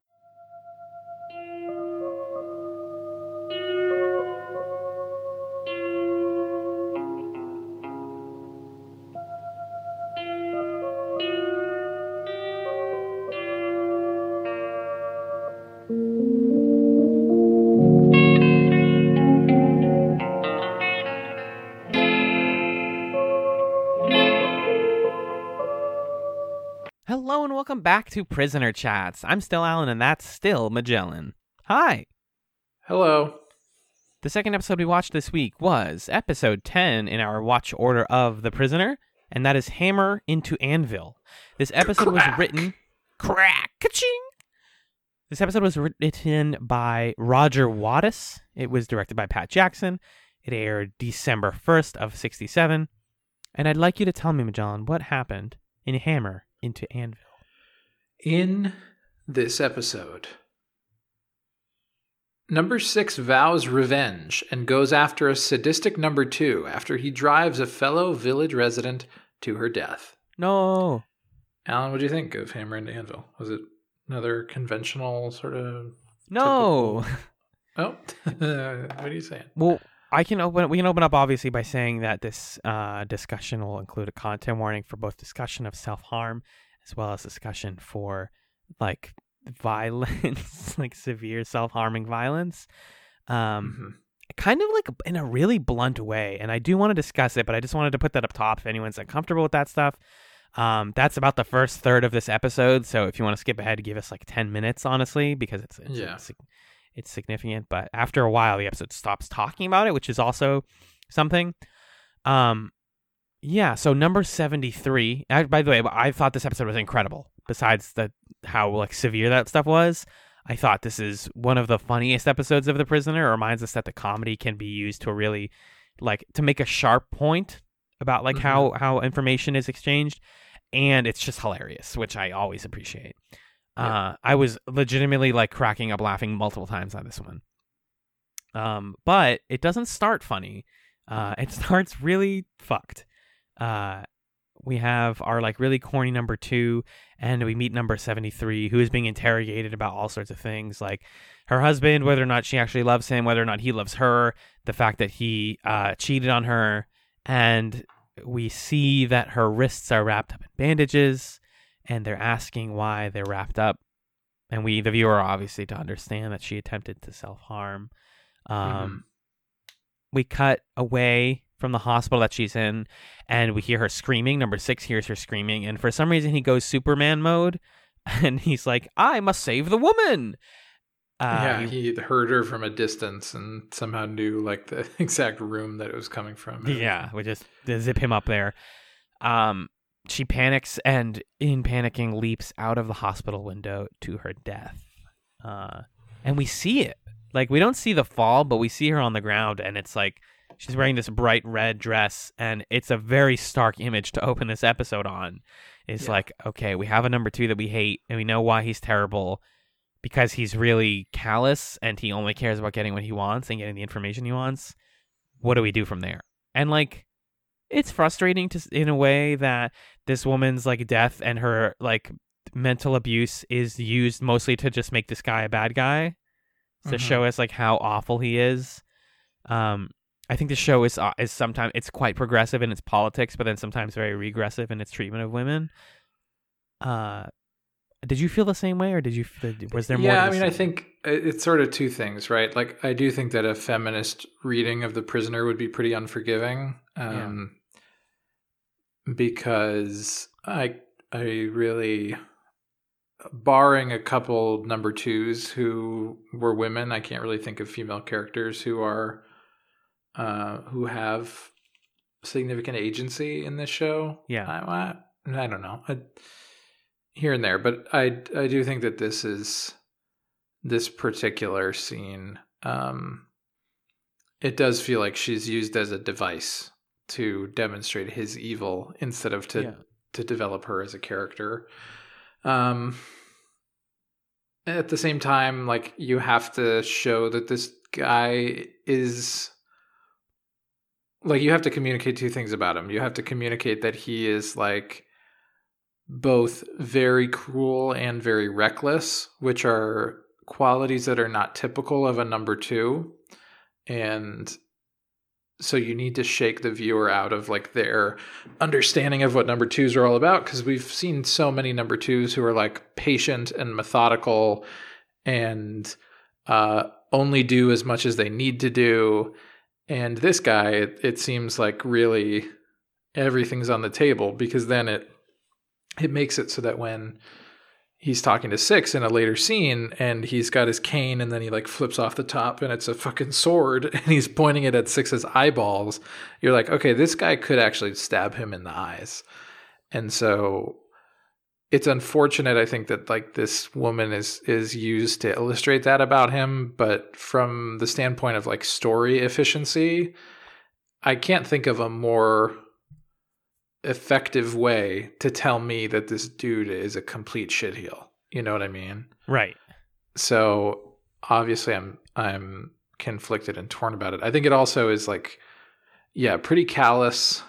Hello and welcome back to Prisoner Chats. I'm still Alan and that's still Magellan. Hi. Hello. The second episode we watched this week was episode 10 in our watch order of The Prisoner, and that is Hammer into Anvil. This episode was written... Crack! Ka-ching! This episode was written by Roger Wattis. It was directed by Pat Jackson. It aired December 1st of 1967. And I'd like you to tell me, Magellan, what happened in Hammer into Anvil. In this episode, number 6 vows revenge and goes after a sadistic number 2 after he drives a fellow village resident to her death. No. Alan, what do you think of Hammer into Anvil? Was it another conventional sort of... No. Oh, what are you saying? Well, we can open up obviously by saying that this discussion will include a content warning for both discussion of self-harm as well as discussion for like violence, like severe self-harming violence. Kind of like in a really blunt way. And I do want to discuss it, but I just wanted to put that up top if anyone's uncomfortable with that stuff. That's about the first third of this episode. So if you want to skip ahead, give us like 10 minutes, honestly, because it's significant. But after a while, the episode stops talking about it, which is also something. So number 73. By the way, I thought this episode was incredible. Besides how like severe that stuff was, I thought this is one of the funniest episodes of The Prisoner. It reminds us that the comedy can be used to really like to make a sharp point about like how information is exchanged, and it's just hilarious, which I always appreciate. I was legitimately like cracking up laughing multiple times on this one. But it doesn't start funny. It starts really fucked. We have our like really corny number 2, and we meet number 73, who is being interrogated about all sorts of things, like her husband, whether or not she actually loves him, whether or not he loves her, the fact that he cheated on her, and we see that her wrists are wrapped up in bandages, and they're asking why they're wrapped up. And we, the viewer, obviously to understand that she attempted to self-harm. We cut away from the hospital that she's in, and we hear her screaming. Number 6 hears her screaming, and for some reason he goes Superman mode, and he's like, I must save the woman. He heard her from a distance and somehow knew like the exact room that it was coming from. Yeah, we just zip him up there. She panics, and in panicking leaps out of the hospital window to her death. And we see it. Like, we don't see the fall, but we see her on the ground, and it's like she's wearing this bright red dress, and it's a very stark image to open this episode on. It's like, okay, we have a number 2 that we hate, and we know why he's terrible, because he's really callous, and he only cares about getting what he wants and getting the information he wants. What do we do from there? And, like, it's frustrating in a way that this woman's, like, death and her, like, mental abuse is used mostly to just make this guy a bad guy. To show us like how awful he is. I think the show is sometimes it's quite progressive in its politics, but then sometimes very regressive in its treatment of women. Did you feel the same way, or was there more? Yeah, I mean, I think it's sort of two things, right? Like, I do think that a feminist reading of The Prisoner would be pretty unforgiving, because I really, barring a couple number 2s who were women, I can't really think of female characters who are who have significant agency in this show. Yeah, I don't know, here and there, but I do think that this particular scene, it does feel like she's used as a device to demonstrate his evil instead of to develop her as a character. At the same time, like, you have to show that this guy is, like, you have to communicate two things about him. You have to communicate that he is, like, both very cruel and very reckless, which are qualities that are not typical of a number 2. And so you need to shake the viewer out of, like, their understanding of what number 2s are all about, because we've seen so many number 2s who are, like, patient and methodical and only do as much as they need to do. And this guy, it seems like really everything's on the table, because then it makes it so that when he's talking to 6 in a later scene and he's got his cane and then he, like, flips off the top and it's a fucking sword and he's pointing it at 6's eyeballs, you're like, okay, this guy could actually stab him in the eyes. And so it's unfortunate, I think, that, like, this woman is used to illustrate that about him, but from the standpoint of, like, story efficiency, I can't think of a more effective way to tell me that this dude is a complete shitheel. You know what I mean? Right. So obviously I'm conflicted and torn about it. I think it also is, like, pretty callous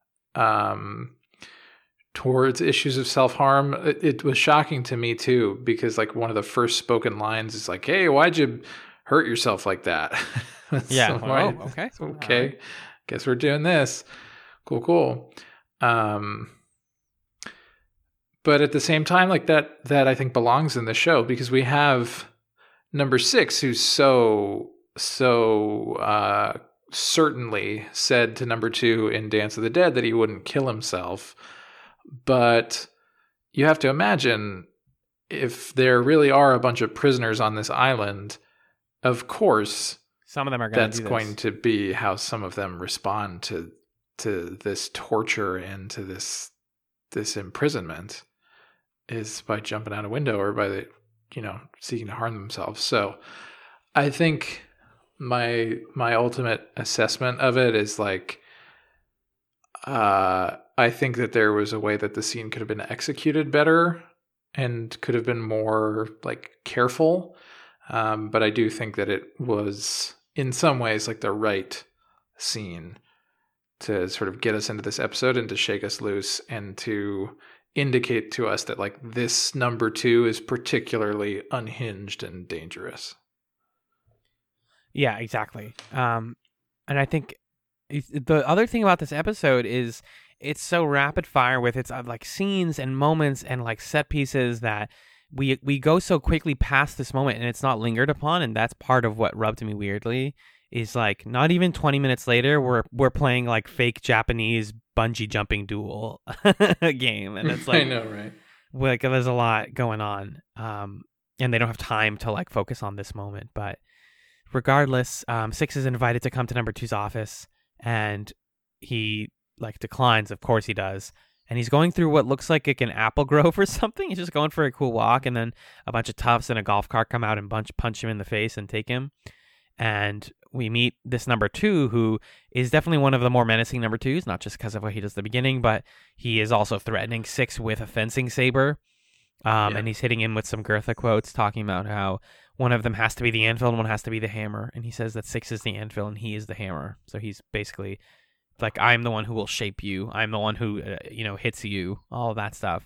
towards issues of self-harm. It was shocking to me too, because, like, one of the first spoken lines is like, hey, why'd you hurt yourself like that? Yeah. So okay. Okay. Right. Guess we're doing this. Cool. But at the same time, like, that I think belongs in the show, because we have number 6 who's so certainly said to number 2 in Dance of the Dead that he wouldn't kill himself. But you have to imagine, if there really are a bunch of prisoners on this island, of course, some of them are going to do this. That's going to be how some of them respond to this torture and to this imprisonment, is by jumping out a window or by seeking to harm themselves. So I think my ultimate assessment of it is, like, I think that there was a way that the scene could have been executed better and could have been more, like, careful. But I do think that it was in some ways, like, the right scene to sort of get us into this episode and to shake us loose and to indicate to us that, like, this number 2 is particularly unhinged and dangerous. Yeah, exactly. And I think the other thing about this episode is it's so rapid fire with its, like, scenes and moments and, like, set pieces that we go so quickly past this moment and it's not lingered upon, and that's part of what rubbed me weirdly. Is like not even 20 minutes later, we're playing like fake Japanese bungee jumping duel game, and it's like I know, right? Like there's a lot going on, and they don't have time to like focus on this moment. But regardless, Six is invited to come to number two's office, and he like declines. Of course he does. And he's going through what looks like an apple grove or something. He's just going for a cool walk, and then a bunch of toughs and a golf cart come out and punch him in the face and take him. And we meet this number two, who is definitely one of the more menacing number twos, not just because of what he does at the beginning, but he is also threatening Six with a fencing saber. And he's hitting him with some Goethe quotes, talking about how one of them has to be the anvil and one has to be the hammer. And he says that Six is the anvil and he is the hammer. So he's basically like, I'm the one who will shape you. I'm the one who, hits you, all of that stuff.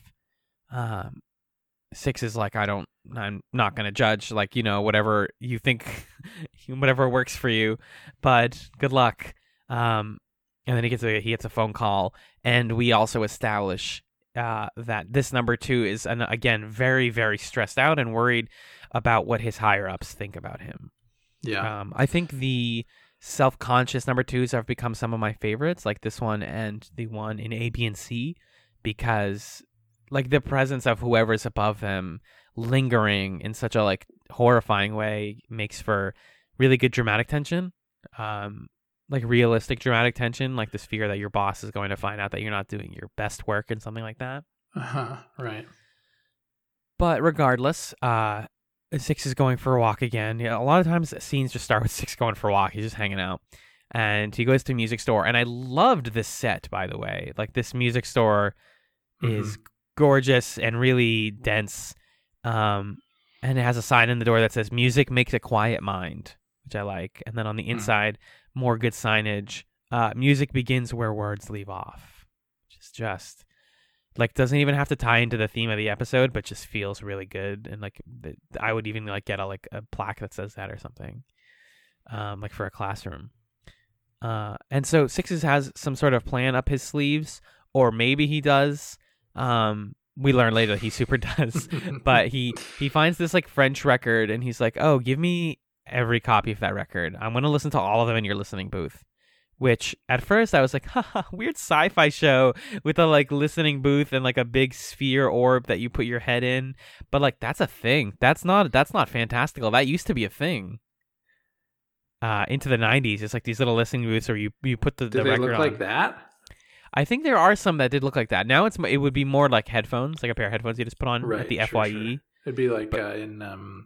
Six is like, I'm not going to judge, like, whatever you think, whatever works for you, but good luck. And then he gets a phone call, and we also establish that this number two is, again, very, very stressed out and worried about what his higher-ups think about him. Yeah. I think the self-conscious number twos have become some of my favorites, like this one and the one in A, B, and C, because like the presence of whoever's above them lingering in such a like horrifying way makes for really good dramatic tension, like realistic dramatic tension, like this fear that your boss is going to find out that you're not doing your best work and something like that. Right. But regardless, Six is going for a walk again. Yeah, a lot of times scenes just start with Six going for a walk. He's just hanging out. And he goes to a music store. And I loved this set, by the way. Like, this music store is gorgeous and really dense. And it has a sign in the door that says, "Music makes a quiet mind," which I like. And then on the inside, more good signage. Music begins where words leave off. Which is just... like, doesn't even have to tie into the theme of the episode, but just feels really good. And like, I would even like get a plaque that says that or something, like for a classroom. And so Sixes has some sort of plan up his sleeves, or maybe he does. We learn later that he super does, but he finds this like French record, and he's like, "Oh, give me every copy of that record. I'm going to listen to all of them in your listening booth." Which at first I was like, haha, weird sci-fi show with a like listening booth and like a big sphere orb that you put your head in. But like, that's a thing. That's not fantastical. That used to be a thing. Into the 90s, it's like these little listening booths where you put the record on. Did they look like that? I think there are some that did look like that. Now it would be more like headphones, like a pair of headphones you just put on at the FYE. Sure. It'd be like in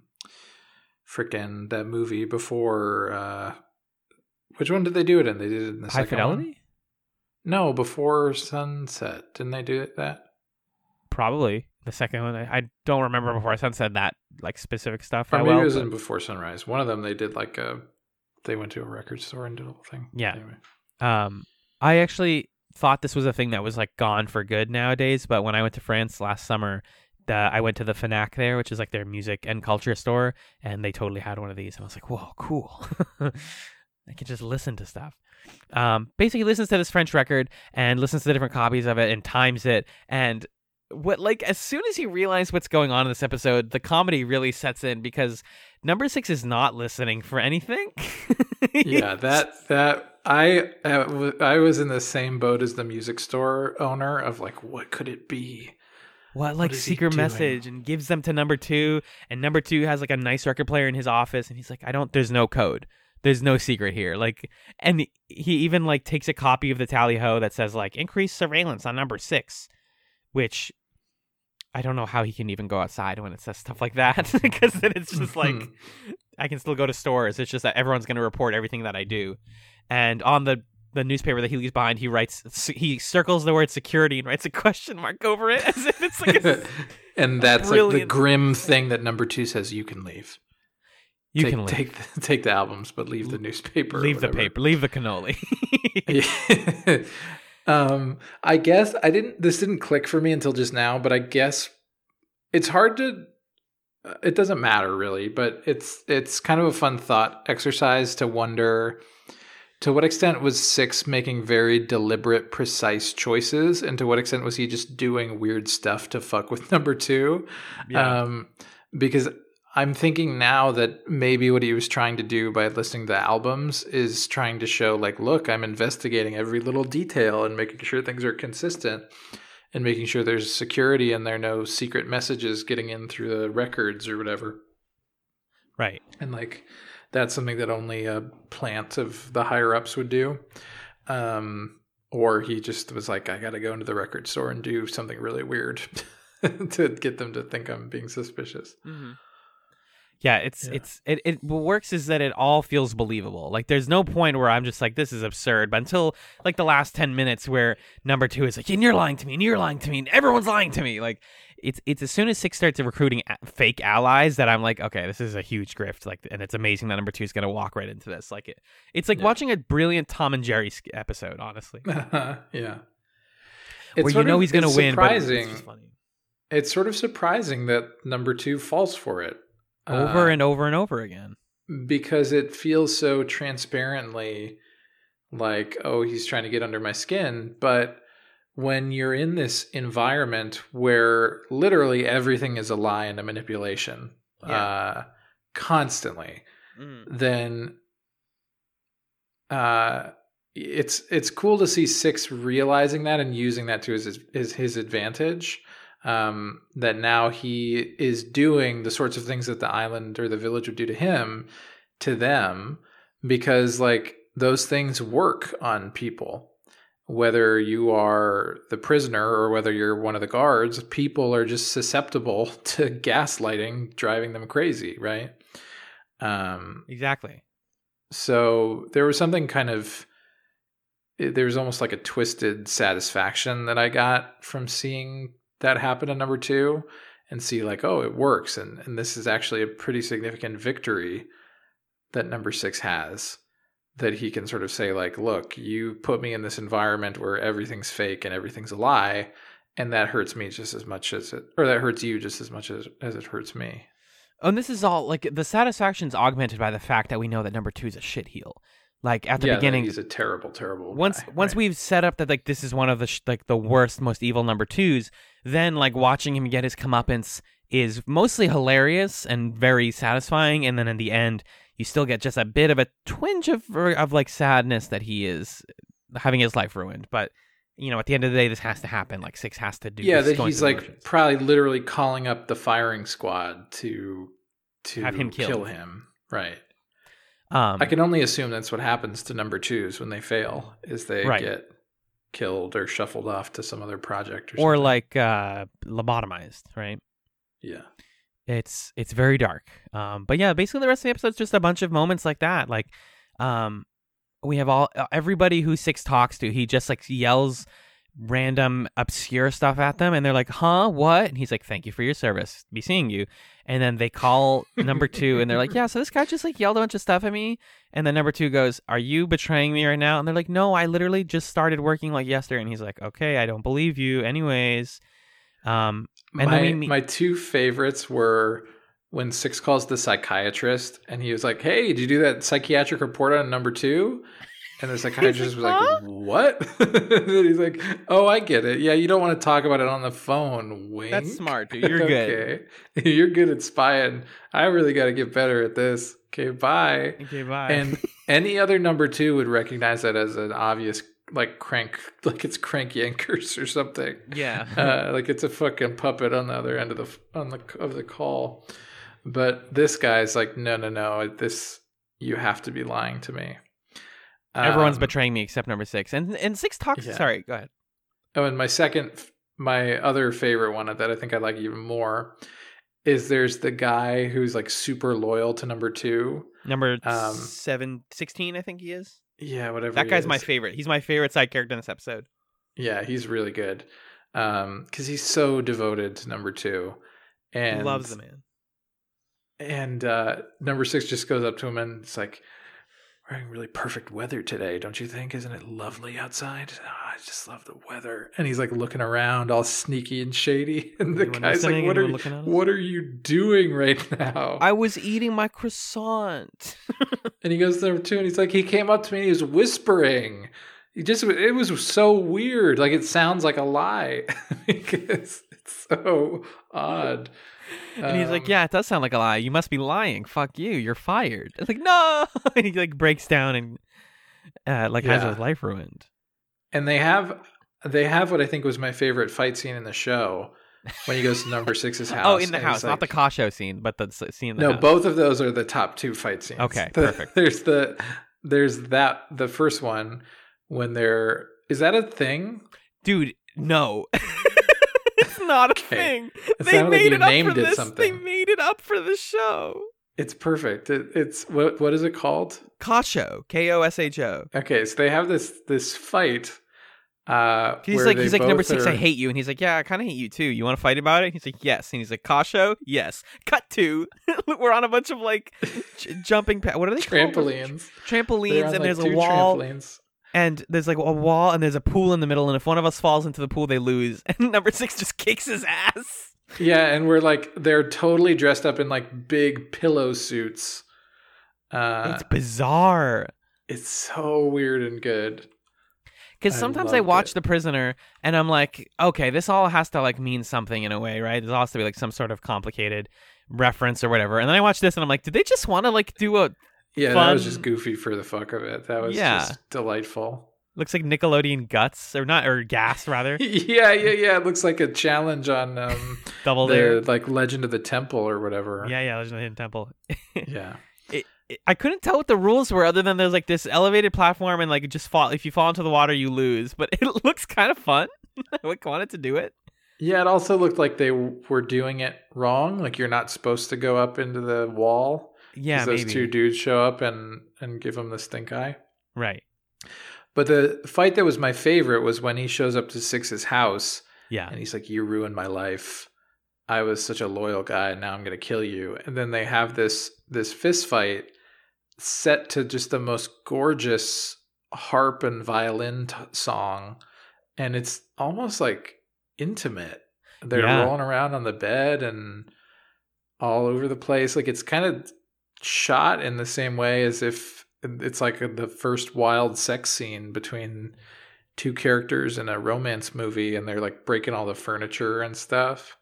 frickin' that movie before. Which one did they do it in? They did it in the High second Fidelity? one? No, Before Sunset. Didn't they do that? Probably. The second one. I don't remember Before Sunset that like specific stuff. Or maybe it was in Before Sunrise. One of them they did they went to a record store and did a whole thing. Yeah. Anyway. I actually thought this was a thing that was like gone for good nowadays, but when I went to France last summer, I went to the Fnac there, which is like their music and culture store, and they totally had one of these. And I was like, whoa, cool. I can just listen to stuff. Basically listens to this French record and listens to the different copies of it and times it. And as soon as you realize what's going on in this episode, the comedy really sets in, because number Six is not listening for anything. Yeah, I was in the same boat as the music store owner of like, what could it be? What secret message, and gives them to number two, and number two has like a nice record player in his office, and he's like, there's no code. There's no secret here. Like, and he even like takes a copy of the tally-ho that says like increased surveillance on number 6, which I don't know how he can even go outside when it says stuff like that, because then it's just like, I can still go to stores. It's just that everyone's going to report everything that I do. And on the newspaper that he leaves behind, he circles the word security and writes a question mark over it as if it's like and that's brilliant. Like the grim thing that number 2 says, you can leave. You can leave. Take the albums, but leave the newspaper. Leave the paper. Leave the cannoli. I guess this didn't click for me until just now, but I guess it's hard to. It doesn't matter really, but it's kind of a fun thought exercise to wonder to what extent was Six making very deliberate, precise choices, and to what extent was he just doing weird stuff to fuck with number two? Yeah. Because I'm thinking now that maybe what he was trying to do by listening to the albums is trying to show, like, look, I'm investigating every little detail and making sure things are consistent and making sure there's security and there are no secret messages getting in through the records or whatever. Right. And, like, that's something that only a plant of the higher ups would do. Or he just was like, I got to go into the record store and do something really weird to get them to think I'm being suspicious. Mm-hmm. Yeah, it what works is that it all feels believable. Like, there's no point where I'm just like, this is absurd. But until like the last 10 minutes where number two is like, and you're lying to me, and you're lying to me, and everyone's lying to me. Like, it's as soon as Six starts recruiting fake allies that I'm like, okay, this is a huge grift. Like, and it's amazing that number two is going to walk right into this. Like, it's like watching a brilliant Tom and Jerry episode, honestly. Yeah, where you know he's going to win. Surprising. But it's just funny. It's sort of surprising that number two falls for it. Over and over and over again. Because it feels so transparently like, oh, he's trying to get under my skin. But when you're in this environment where literally everything is a lie and a manipulation, constantly, then it's cool to see Six realizing that and using that to his advantage. That now he is doing the sorts of things that the island or the village would do to him, to them, because, like, those things work on people. Whether you are the prisoner or whether you're one of the guards, people are just susceptible to gaslighting, driving them crazy, right? Exactly. So there was something there's almost like a twisted satisfaction that I got from seeing that happen to number two, and see, like, oh, it works, and this is actually a pretty significant victory that number six has, that he can sort of say, like, look, you put me in this environment where everything's fake and everything's a lie, and that hurts me just as much as that hurts you just as much as it hurts me. Oh, and this is all, like, the satisfaction's augmented by the fact that we know that number two is a shitheel. Like, at the beginning, he's a terrible once guy, we've set up that, like, this is one of the the worst, most evil number twos, then, like, watching him get his comeuppance is mostly hilarious and very satisfying, and then in the end, you still get just a bit of a twinge of like sadness that he is having his life ruined. But, you know, at the end of the day, this has to happen. Like, Six has to do. Yeah, that he's like probably literally calling up the firing squad to have him kill him. Right. I can only assume that's what happens to number twos when they fail, is they get killed or shuffled off to some other project or like lobotomized, right? Yeah. It's very dark. But yeah, basically the rest of the episode's just a bunch of moments like that. Like, we have everybody who Six talks to, he just, like, yells random obscure stuff at them, and they're like, huh, what? And he's like, thank you for your service, be seeing you. And then they call number two, and they're like, yeah, so this guy just, like, yelled a bunch of stuff at me. And then number two goes, are you betraying me right now? And they're like, no, I literally just started working, like, yesterday. And he's like, okay, I don't believe you anyways. And my two favorites were when Six calls the psychiatrist, and he was like, hey, did you do that psychiatric report on number two? And the psychiatrist was like, what? And he's like, oh, I get it. Yeah, you don't want to talk about it on the phone. Wink. That's smart, dude. You're good. Okay. You're good at spying. I really got to get better at this. Okay, bye. Okay, bye. And any other number two would recognize that as an obvious, like, crank, like it's Crank Yankers or something. Yeah. Like it's a fucking puppet on the other end of the call. But this guy's like, no, this, you have to be lying to me. Everyone's betraying me except number six. And Six talks. Yeah. Sorry, go ahead. Oh, and my other favorite one that I think I like even more is there's the guy who's, like, super loyal to number two. Number 16, I think he is. Yeah, whatever. That guy's my favorite. He's my favorite side character in this episode. Yeah, he's really good. Because he's so devoted to number two. And he loves the man. And number six just goes up to him and it's like, we're having really perfect weather today, don't you think? Isn't it lovely outside? Oh, I just love the weather. And he's like looking around all sneaky and shady. And the guy's like, what are you doing right now? I was eating my croissant. And he goes there too, and he's like, he came up to me and he was whispering. It was so weird. Like, it sounds like a lie because it's so odd. And he's like, yeah, it does sound like a lie. You must be lying. Fuck you. You're fired. It's like, no. And he like breaks down and has his life ruined. And they have what I think was my favorite fight scene in the show when he goes to number 6's house. Oh, in the house, not the Kasho scene, but the scene in the house. No, both of those are the top 2 fight scenes. Okay, perfect. There's the first one when is that a thing? Dude, no. It's not a thing. They made it up for this. They made it up for the show. It's perfect. It's what is it called? Kasho, Kosho. Okay, so they have this fight. He's like number 6. I hate you, and he's like, yeah, I kind of hate you too. You want to fight about it? He's like, yes, and he's like, Kasho, yes. Cut to we're on a bunch of like jumping. What are they? Trampolines. Trampolines, and there's a wall. Trampolines. And there's like a wall, and there's a pool in the middle, and if one of us falls into the pool, they lose. And number 6 just kicks his ass. Yeah, and we're like, they're totally dressed up in like big pillow suits. It's bizarre. It's so weird and good. Because sometimes I watch The Prisoner, and I'm like, okay, this all has to like mean something in a way, right? There's has to be like some sort of complicated reference or whatever. And then I watch this, and I'm like, did they just want to like do a Yeah, fun... that was just goofy for the fuck of it. That was just delightful. Looks like Nickelodeon Guts, or Gas, rather. Yeah. It looks like a challenge on Double Dare, like Legend of the Temple or whatever. Yeah, Legend of the Hidden Temple. Yeah. I couldn't tell what the rules were other than there's like this elevated platform and like just fall. If you fall into the water, you lose. But it looks kind of fun. I wanted to do it. Yeah, it also looked like they were doing it wrong. Like you're not supposed to go up into the wall. Yeah, those 2 dudes show up and give him the stink eye. Right. But the fight that was my favorite was when he shows up to 6's house. Yeah. And he's like, you ruined my life. I was such a loyal guy, and now I'm going to kill you. And then they have this fist fight set to just the most gorgeous harp and violin song. And it's almost like intimate. They're rolling around on the bed and all over the place. Like it's kind of shot in the same way as if it's like the first wild sex scene between 2 characters in a romance movie, and they're like breaking all the furniture and stuff.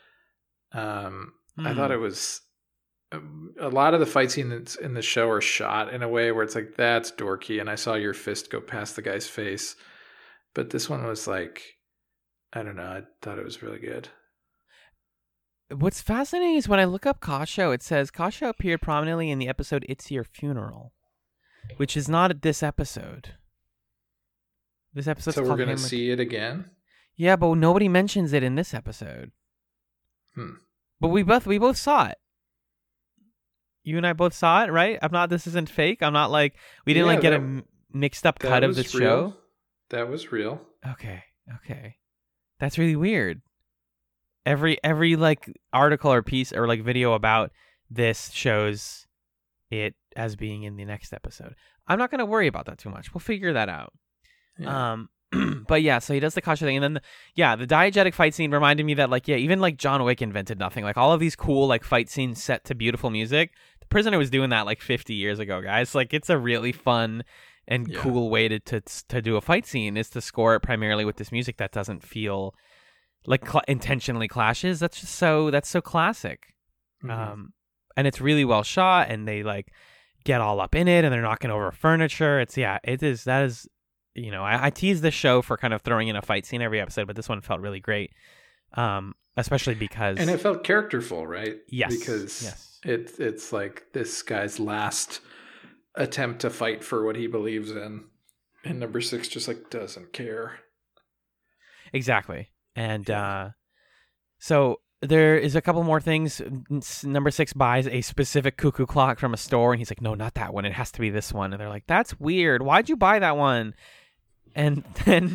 I thought it was a lot of the fight scenes in the show are shot in a way where it's like, that's dorky, and I saw your fist go past the guy's face. But this one was like, I don't know, I thought it was really good. What's fascinating is when I look up Kasho, it says Kasho appeared prominently in the episode It's Your Funeral, which is not this episode. This episode. So we're going to see it again? Yeah, but nobody mentions it in this episode. But we both saw it. You and I both saw it, right? This isn't fake. I'm not like, we didn't get a mixed up cut of the show. That was real. Okay. That's really weird. Every like article or piece or like video about this shows it as being in the next episode. I'm not going to worry about that too much. We'll figure that out. Yeah. But yeah, so he does the Kasho thing, and then the diegetic fight scene reminded me that even like John Wick invented nothing. Like all of these cool like fight scenes set to beautiful music, The Prisoner was doing that like 50 years ago, guys. Like it's a really fun and cool way to do a fight scene is to score it primarily with this music that doesn't feel like intentionally clashes. That's so classic. Mm-hmm. And it's really well shot, and they like get all up in it, and they're knocking over furniture. That is. You know, I tease this show for kind of throwing in a fight scene every episode, but this one felt really great, especially because... And it felt characterful, right? Yes. Because it's like this guy's last attempt to fight for what he believes in, and number 6 just like doesn't care. Exactly. And so there is a couple more things. Number 6 buys a specific cuckoo clock from a store, and he's like, no, not that one. It has to be this one. And they're like, that's weird. Why'd you buy that one? And then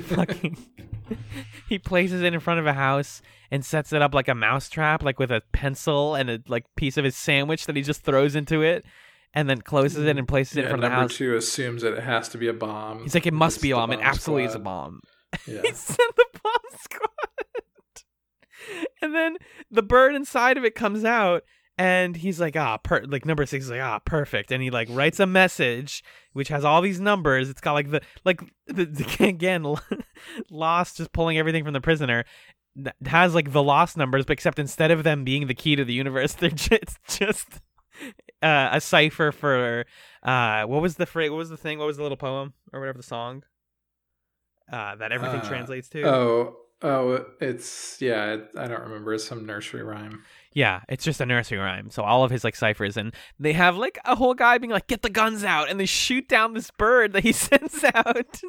he places it in front of a house and sets it up like a mousetrap, like with a pencil and a like piece of his sandwich that he just throws into it. and then closes it and places it in front of the house. Number 2 assumes that it has to be a bomb. He's like, it must be a bomb. It absolutely is a bomb. Yeah. He sent the bomb squad. And then the bird inside of it comes out, and he's like, like number 6 is like, perfect. And he like writes a message which has all these numbers. It's got like the again, Lost just pulling everything from the prisoner. Has like the Lost numbers, but except instead of them being the key to the universe, they're just a cipher for what was the phrase? What was the thing? What was the little poem or whatever the song that everything translates to? It's I don't remember. It's some nursery rhyme. Yeah, it's just a nursery rhyme. So all of his like ciphers, and they have like a whole guy being like, "Get the guns out!" and they shoot down this bird that he sends out.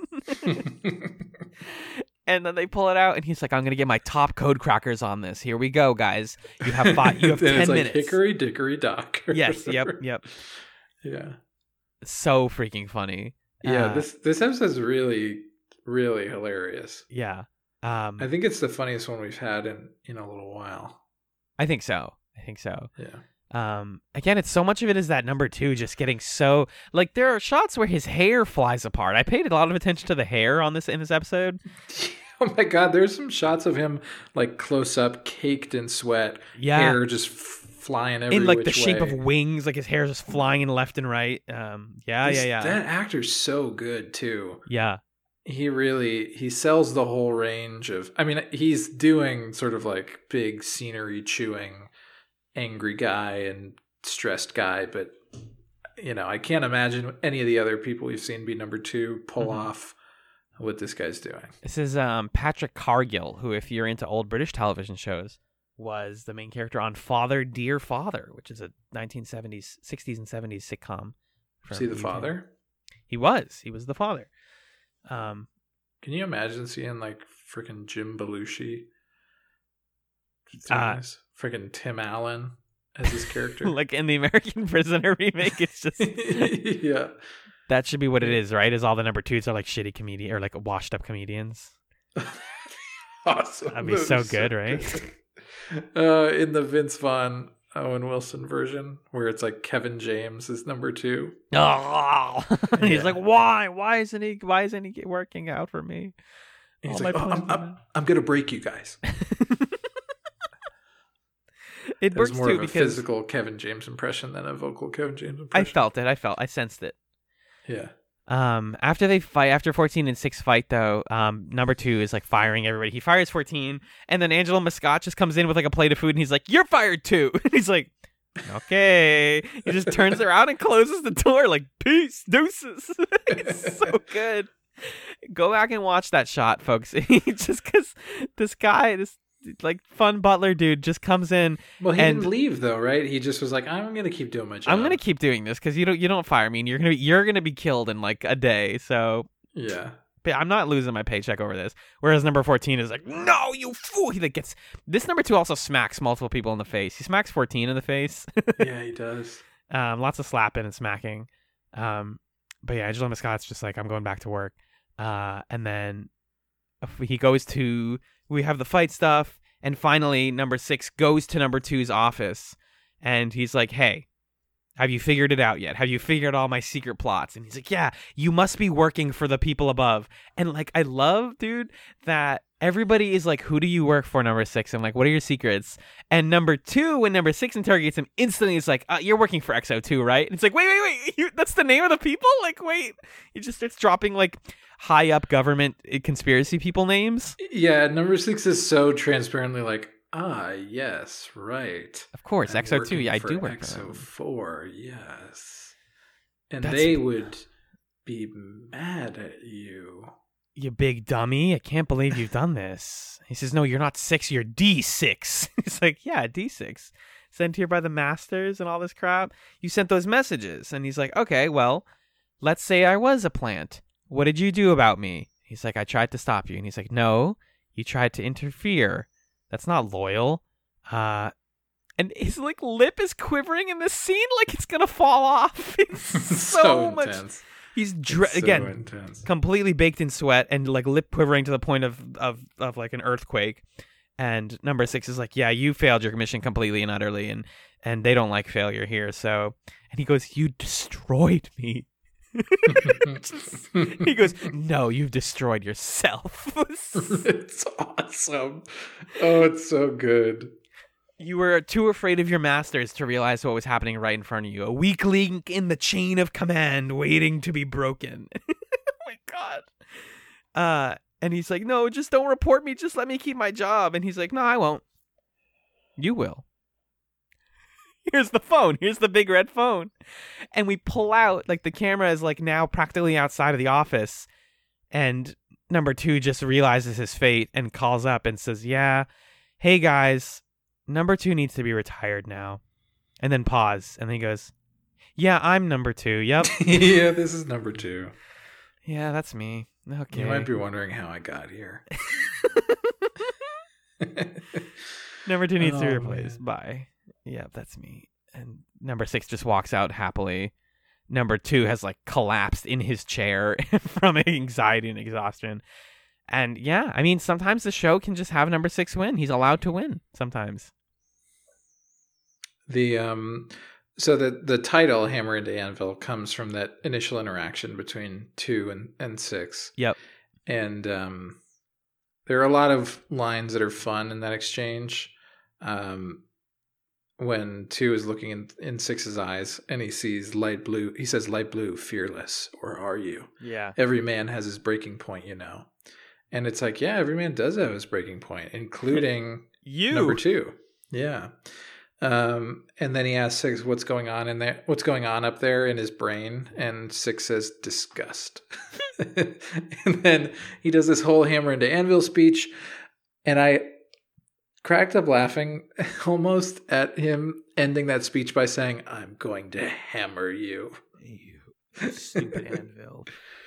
And then they pull it out, and he's like, "I'm gonna get my top code crackers on this. Here we go, guys. You have 5. You have 10 it's minutes." Like hickory dickory dock. Yes. Yep. Yeah. So freaking funny. Yeah. This episode is really, really hilarious. Yeah. I think it's the funniest one we've had in a little while. I think so. Yeah. Again, it's so much of it is that number 2 just getting so like there are shots where his hair flies apart. I paid a lot of attention to the hair in this episode. Oh my god, there's some shots of him like close up, caked in sweat, hair just flying every in like which the shape way. of wings, like his hair just flying left and right. Yeah. That actor's so good too. Yeah. He sells the whole range of, I mean, he's doing sort of like big scenery chewing angry guy and stressed guy, but I can't imagine any of the other people we've seen be number 2 pull off what this guy's doing. This is Patrick Cargill, who, if you're into old British television shows, was the main character on Father Dear Father, which is a 1970s, 60s and 70s sitcom. Was he the father? He was the father. Can you imagine seeing like freaking Jim Belushi? Freaking Tim Allen as his character. Like in the American Prisoner remake, it's just yeah. That should be what it is, right? Is all the number 2s are like shitty comedian or like washed up comedians. Awesome. That'd be so good, right? In the Vince Vaughn Owen Wilson version, where it's like Kevin James is number 2. Oh, he's like, why isn't he working out for me? He's like, I'm gonna break you guys. It works more too of a because physical Kevin James impression than a vocal Kevin James impression. I sensed it. Yeah. After they fight, after 14 and 6 fight though, number 2 is like firing everybody. He fires 14, and then Angelo Muscat just comes in with like a plate of food, and he's like, "You're fired too." He's like, "Okay." He just turns around and closes the door like, "Peace, deuces." It's so good. Go back and watch that shot, folks. Just because this guy, this like fun butler dude, just comes in. Well, he didn't leave though, right? He just was like, "I'm gonna keep doing my job. I'm gonna keep doing this because you don't fire me, and you're gonna be killed in like a day." So yeah, but I'm not losing my paycheck over this. Whereas number 14 is like, "No, you fool!" He like gets this. Number 2 also smacks multiple people in the face. He smacks 14 in the face. Yeah, he does. Lots of slapping and smacking. But yeah, Angelo Muscat's just like, "I'm going back to work." And then we have the fight stuff, and finally number 6 goes to number 2's office, and he's like, "Hey, have you figured it out yet? Have you figured all my secret plots?" And he's like, "Yeah, you must be working for the people above." And like, I love, dude, that everybody is like, "Who do you work for, number 6? And like, "What are your secrets?" And number 2, when number 6 interrogates him, instantly is like, "You're working for XO2, right?" And it's like, wait, that's the name of the people? Like, wait. He just starts dropping like high up government conspiracy people names. Yeah, number 6 is so transparently like, yes, right. Of course, XO2. Yeah, I do work XO4, for them. yes. And they would be mad at you. "You big dummy. I can't believe you've done this." He says, "No, you're not 6, you're D6. He's like, "Yeah, D6. Sent here by the masters and all this crap. You sent those messages." And he's like, "Okay, well, let's say I was a plant. What did you do about me?" He's like, "I tried to stop you." And he's like, "No, you tried to interfere. That's not loyal." And his like lip is quivering in this scene like it's gonna fall off. It's so much. Intense. He's completely baked in sweat and like lip quivering to the point of like an earthquake. And number 6 is like, "Yeah, you failed your mission completely and utterly." And and they don't like failure here. So, and he goes, "You destroyed me." He goes, "No, you've destroyed yourself." It's awesome. Oh, it's so good. You were too afraid of your masters to realize what was happening right in front of you. A weak link in the chain of command waiting to be broken. Oh my God. And he's like, "No, just don't report me. Just let me keep my job." And he's like, "No, I won't." "You will." Here's the phone. Here's the big red phone. And we pull out, like, the camera is like now practically outside of the office. And number 2 just realizes his fate and calls up and says, "Yeah, hey guys, number 2 needs to be retired now." And then pause. And then he goes, "Yeah, I'm number 2. Yep." Yeah, this is number 2. "Yeah, that's me. Okay." You might be wondering how I got here. Number 2 needs to be Oh, replaced. man. Bye. "Yeah, that's me." And number 6 just walks out happily. Number 2 has like collapsed in his chair from anxiety and exhaustion. And yeah, I mean, sometimes the show can just have number 6 win. He's allowed to win sometimes. So the title Hammer into Anvil comes from that initial interaction between 2 and 6. Yep. And there are a lot of lines that are fun in that exchange. When 2 is looking in 6's eyes and he sees light blue, he says, "Light blue, fearless, or are you?" Yeah. Every man has his breaking point, you know. And it's like, yeah, every man does have his breaking point, including You. number 2. Yeah. And then he asks 6 what's going on in there, what's going on up there in his brain, and 6 says disgust. And then he does this whole Hammer into Anvil speech, and I cracked up laughing almost at him ending that speech by saying, "I'm going to hammer you." You stupid anvil.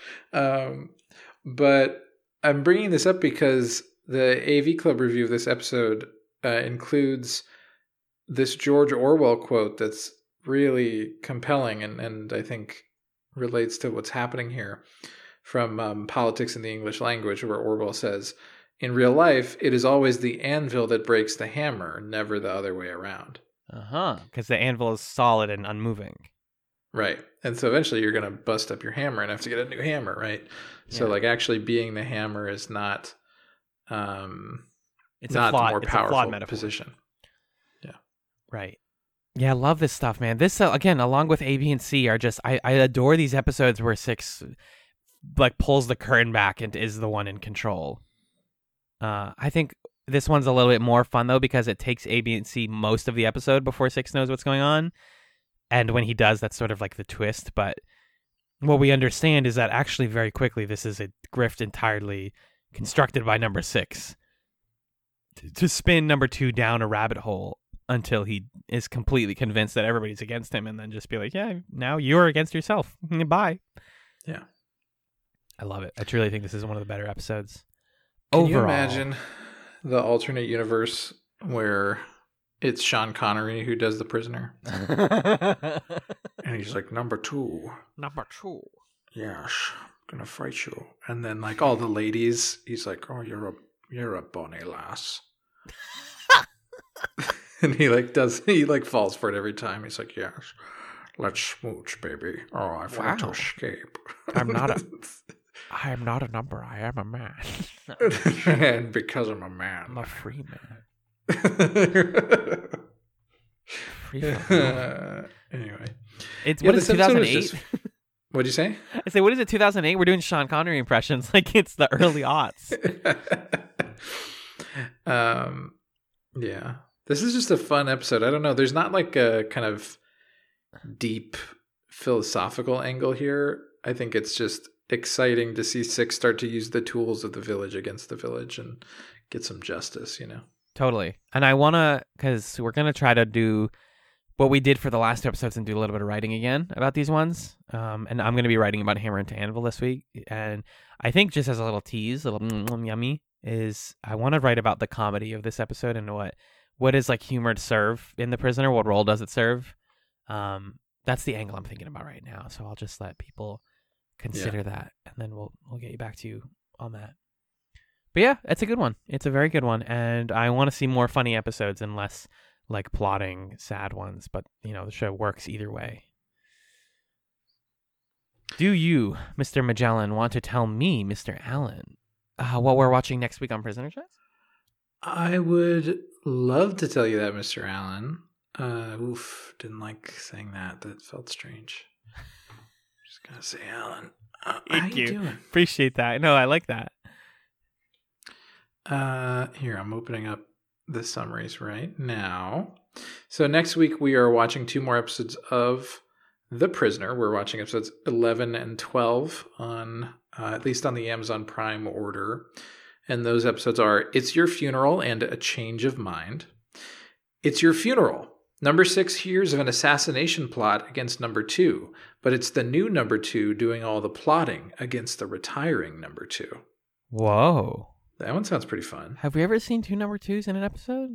But I'm bringing this up because the AV Club review of this episode includes this George Orwell quote that's really compelling and I think relates to what's happening here from Politics in the English Language, where Orwell says, "In real life, it is always the anvil that breaks the hammer, never the other way around." Because the anvil is solid and unmoving. Right. And so eventually you're going to bust up your hammer and have to get a new hammer, right? So Yeah. like actually being the hammer is not It's not the more it's a flawed powerful metaphor. position. Right. Yeah, I love this stuff, man. This, again, along with A, B, and C, are just, I adore these episodes where 6, like, pulls the curtain back and is the one in control. I think this one's a little bit more fun, though, because it takes A, B, and C most of the episode before 6 knows what's going on. And when he does, that's sort of like the twist. But what we understand is that actually very quickly, this is a grift entirely constructed by number 6 to spin number 2 down a rabbit hole until he is completely convinced that everybody's against him, and then just be like, "Yeah, now you're against yourself. Bye." Yeah. I love it. I truly think this is one of the better episodes. Can Overall. you imagine the alternate universe where it's Sean Connery who does the prisoner? And he's like, "Number 2. Number 2. Yes, I'm gonna fight you." And then like all the ladies, he's like, "Oh, you're a bonny lass." And he falls for it every time. He's like, "Yes, let's smooch, baby. Oh, I've had to Wow. escape." I am not a number. I am a man. And because I'm a man. I'm a free man. Free from Anyway. It's, Yeah, what is this episode is 2008? just- What'd you say? I say, what is it, 2008? We're doing Sean Connery impressions like it's the early aughts. Yeah. This is just a fun episode. I don't know. There's not like a kind of deep philosophical angle here. I think it's just exciting to see 6 start to use the tools of the village against the village and get some justice, you know? Totally. And I want to, because we're going to try to do what we did for the last 2 episodes and do a little bit of writing again about these ones. And I'm going to be writing about Hammer into Anvil this week. And I think just as a little tease, a little yummy, is I want to write about the comedy of this episode and what is like humor to serve in The Prisoner? What role does it serve? That's the angle I'm thinking about right now. So I'll just let people consider that, and then we'll get you back to you on that. But yeah, it's a good one. It's a very good one, and I want to see more funny episodes and less like plotting sad ones, but the show works either way. Do you, Mr. Magellan, want to tell me, Mr. Allen, what we're watching next week on Prisoner Chats? I would love to tell you that, Mr. Allen. Didn't like saying that. That felt strange. Just gonna say, Allen. How you doing? Appreciate that. No, I like that. Here, I'm opening up the summaries right now. So next week we are watching 2 more episodes of The Prisoner. We're watching episodes 11 and 12 on, at least on the Amazon Prime order. And those episodes are It's Your Funeral and A Change of Mind. It's Your Funeral. Number 6 hears of an assassination plot against number 2, but it's the new number 2 doing all the plotting against the retiring number 2. Whoa. That one sounds pretty fun. Have we ever seen 2 number 2s in an episode?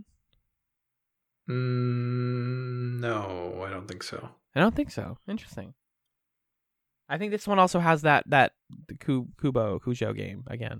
No, I don't think so. I don't think so. Interesting. I think this one also has that Cujo game again.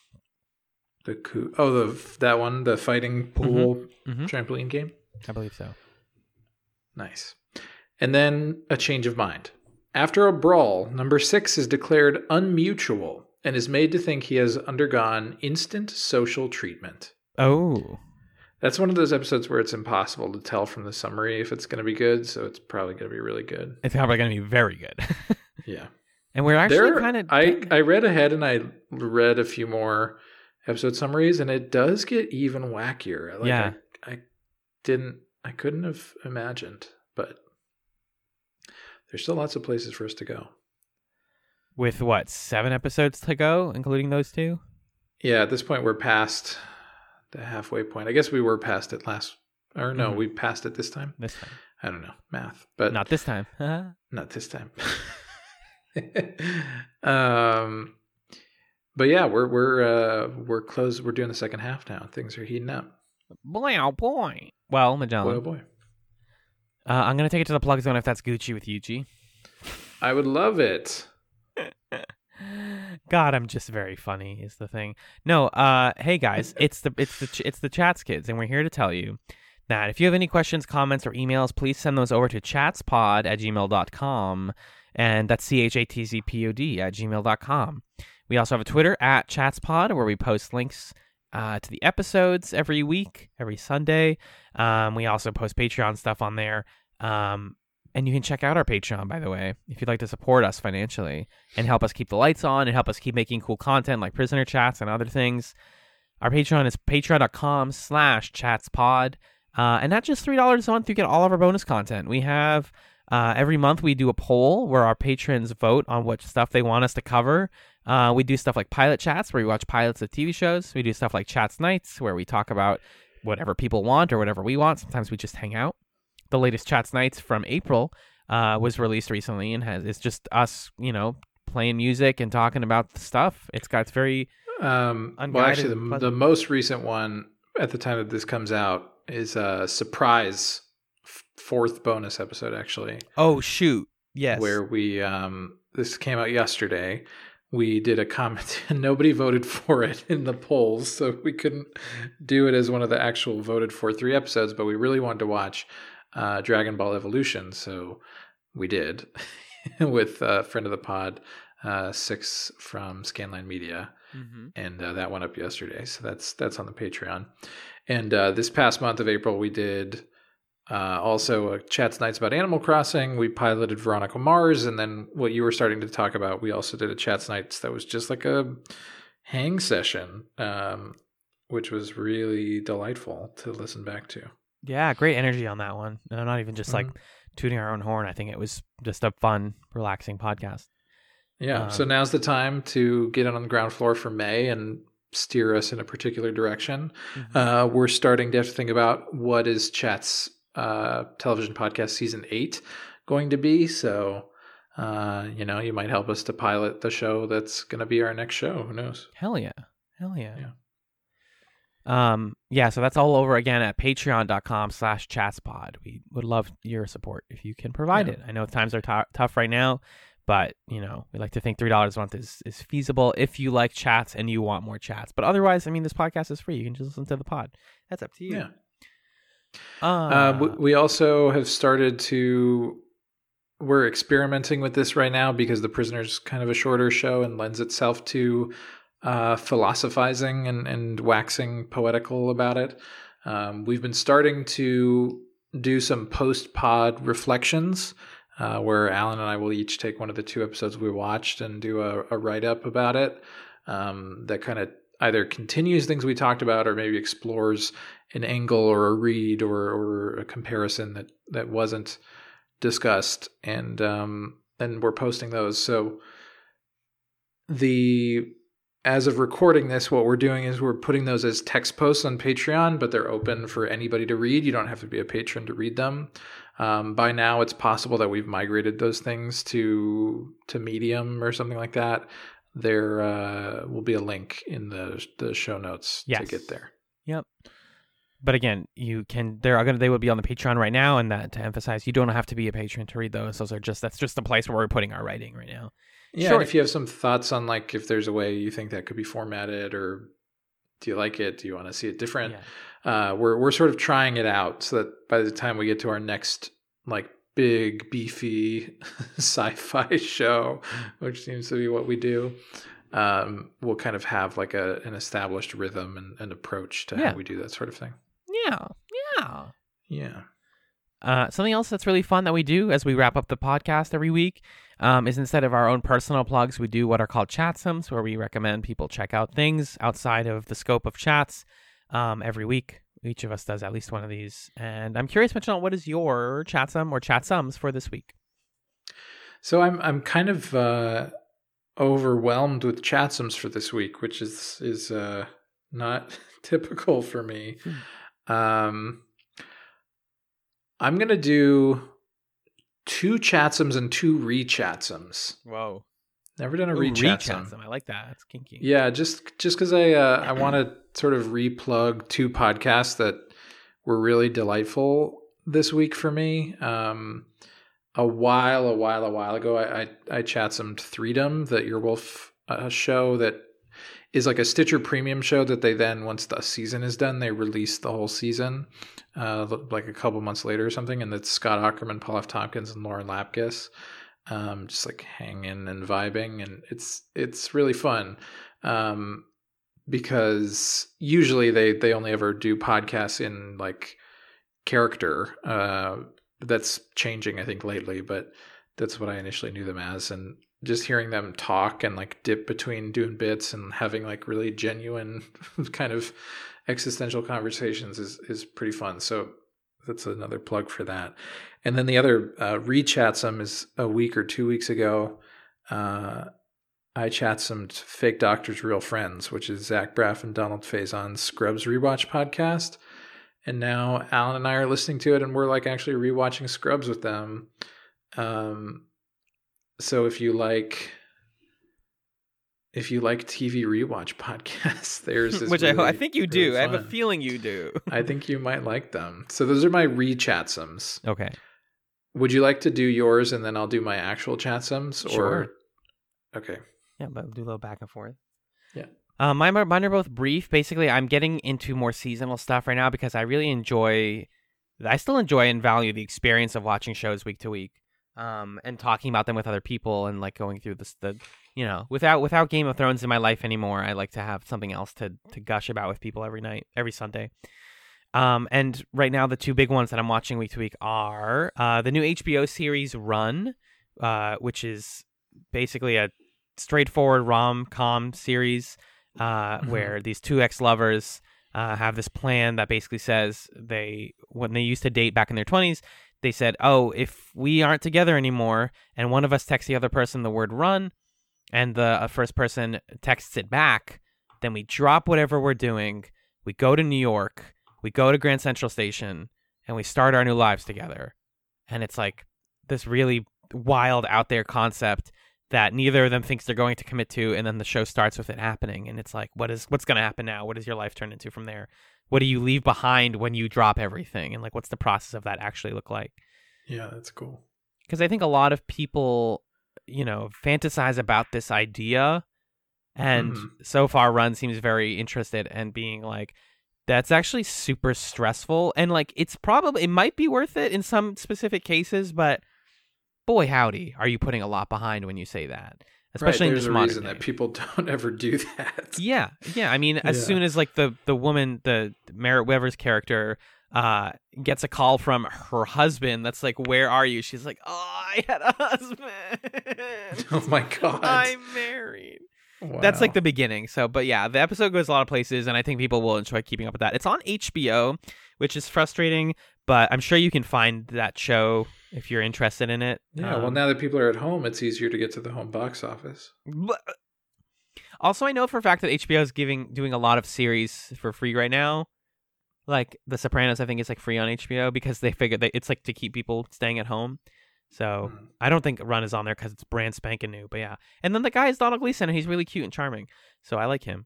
That one, the fighting pool trampoline game? I believe so. Nice. And then A Change of Mind. After a brawl, number 6 is declared unmutual and is made to think he has undergone instant social treatment. Oh. That's one of those episodes where it's impossible to tell from the summary if it's going to be good, so it's probably going to be really good. It's probably going to be very good. Yeah. And we're actually kind of... I read ahead and I read a few more episode summaries, and it does get even wackier. Yeah. I couldn't have imagined, but there's still lots of places for us to go. With what, 7 episodes to go, including those 2? Yeah, at this point we're past the halfway point. I guess we were past it we passed it this time. This time. I don't know, math, but not this time. Not this time. But yeah, we're close. We're doing the second half now. Things are heating up. Boy, oh boy. Well, Magellan. Boy, oh boy. I'm going to take it to the plug zone if that's Gucci with Yuji. I would love it. God, I'm just very funny is the thing. No, hey guys, it's the Chats Kids, and we're here to tell you that if you have any questions, comments, or emails, please send those over to chatspod@gmail.com, and that's chatzpod@gmail.com. We also have a Twitter @chatspod where we post links to the episodes every week, every Sunday. We also post Patreon stuff on there. And you can check out our Patreon, by the way, if you'd like to support us financially and help us keep the lights on and help us keep making cool content like Prisoner Chats and other things. Our Patreon is patreon.com/chatspod. And that's just $3 a month. You get all of our bonus content. We have every month we do a poll where our patrons vote on what stuff they want us to cover. We do stuff like pilot chats where we watch pilots of TV shows. We do stuff like Chats Nights where we talk about whatever people want or whatever we want. Sometimes we just hang out. The latest Chats Nights from April was released recently and it's just us, playing music and talking about the stuff. It's very unguided. Well, actually, the most recent one at the time that this comes out is a surprise 4th bonus episode, actually. Oh, shoot. Yes. Where we, this came out yesterday. We did a comment and nobody voted for it in the polls, so we couldn't do it as one of the actual voted for 3 episodes, but we really wanted to watch Dragon Ball Evolution, so we did with a friend of the pod, 6 from Scanline Media, and that went up yesterday, so that's on the Patreon. And this past month of April, we did also a Chats Nights about Animal Crossing. We piloted Veronica Mars, and then what you were starting to talk about, we also did a Chats Nights that was just like a hang session, which was really delightful to listen back to. Yeah, great energy on that one. And I'm not even just like tooting our own horn. I think it was just a fun, relaxing podcast. Yeah, so now's the time to get on the ground floor for May and steer us in a particular direction. We're starting to have to think about what is Chat's television podcast season 8 going to be. So, you might help us to pilot the show that's going to be our next show. Who knows? Hell yeah. So that's all over again at patreon.com/chatspod. We would love your support if you can provide it. I know times are tough right now, but we like to think $3 a month is feasible if you like chats and you want more chats. But otherwise, this podcast is free. You can just listen to the pod. That's up to you. Yeah. We also have started to. We're experimenting with this right now because The Prisoner's kind of a shorter show and lends itself to philosophizing and waxing poetical about it. We've been starting to do some post-pod reflections where Alan and I will each take one of the 2 episodes we watched and do a write-up about it that kind of either continues things we talked about or maybe explores an angle or a read or a comparison that wasn't discussed, and we're posting those. So as of recording this, what we're doing is we're putting those as text posts on Patreon, but they're open for anybody to read. You don't have to be a patron to read them. By now, it's possible that we've migrated those things to Medium or something like that. There will be a link in the show notes to get there. Yep. But again, you can. They will be on the Patreon right now, and that to emphasize, you don't have to be a patron to read those. That's just the place where we're putting our writing right now. Yeah, sure. And if you have some thoughts on like if there's a way you think that could be formatted, or do you like it? Do you want to see it different? Yeah. We're sort of trying it out so that by the time we get to our next like big beefy sci-fi show, which seems to be what we do, we'll kind of have like an established rhythm and approach to how we do that sort of thing. Yeah. Something else that's really fun that we do as we wrap up the podcast every week is instead of our own personal plugs, we do what are called chatsums, where we recommend people check out things outside of the scope of chats every week. Each of us does at least one of these. And I'm curious, Mitchell, what is your chatsum or chatsums for this week? So I'm kind of overwhelmed with chatsums for this week, which is not typical for me. I'm going to do 2 chatsums and 2 re-chatsums. Whoa. Never done a re-chatsum. I like that. It's kinky. Yeah, just because I want to sort of re-plug 2 podcasts that were really delightful this week for me. A while ago, I chatsomed Freedom, the Earwolf show that is like a Stitcher Premium show that they then, once the season is done, they release the whole season like a couple months later or something. And that's Scott Aukerman, Paul F. Tompkins, and Lauren Lapkus. Just like hanging and vibing, and it's really fun because usually they only ever do podcasts in like character. That's changing, I think, lately, but that's what I initially knew them as. And just hearing them talk and like dip between doing bits and having like really genuine kind of existential conversations is pretty fun. So that's another plug for that. And then the other re-chatsum is a week or 2 weeks ago. I chatsomed Fake Doctors, Real Friends, which is Zach Braff and Donald Faison's Scrubs rewatch podcast. And now Alan and I are listening to it, and we're like actually rewatching Scrubs with them. So if you like TV rewatch podcasts, there's this which really, I think you do. Really I have a feeling you do. I think you might like them. So those are my re-chatsums. Okay. Would you like to do yours and then I'll do my actual chatsums? Sure. Okay. Yeah, but we'll do a little back and forth. Yeah. Mine are both brief. Basically, I'm getting into more seasonal stuff right now because I still enjoy and value the experience of watching shows week to week, and talking about them with other people and like going through without Game of Thrones in my life anymore. I like to have something else to gush about with people every Sunday. And right now, the 2 big ones that I'm watching week to week are the new HBO series Run, which is basically a straightforward rom-com series where these 2 ex-lovers have this plan that basically says when they used to date back in their 20s, they said, oh, if we aren't together anymore and one of us texts the other person the word run and the first person texts it back, then we drop whatever we're doing, we go to New York, we go to Grand Central Station, and we start our new lives together. And it's like this really wild out there concept that neither of them thinks they're going to commit to, and then the show starts with it happening. And it's like, what's going to happen now? What does your life turn into from there? What do you leave behind when you drop everything? And like, what's the process of that actually look like? Yeah, that's cool. Because I think a lot of people, fantasize about this idea. And so far, Run seems very interested in being like, that's actually super stressful. And like, it might be worth it in some specific cases, but boy, howdy, are you putting a lot behind when you say that? Especially in this modern reason that people don't ever do that. Yeah. I mean, as soon as like the woman, the Merritt Wever's character, gets a call from her husband that's like, "Where are you?" She's like, "Oh, I had a husband. Oh my god, I'm married." Wow. That's like the beginning. So, but yeah, the episode goes a lot of places, and I think people will enjoy keeping up with that. It's on HBO, which is frustrating, but I'm sure you can find that show if you're interested in it. Yeah, well, now that people are at home, it's easier to get to the home box office. Also, I know for a fact that HBO is doing a lot of series for free right now. Like The Sopranos, I think is like free on HBO because they figured that it's like to keep people staying at home. So I don't think Run is on there because it's brand spanking new. But yeah, and then the guy is Donald Gleason, and he's really cute and charming. So I like him.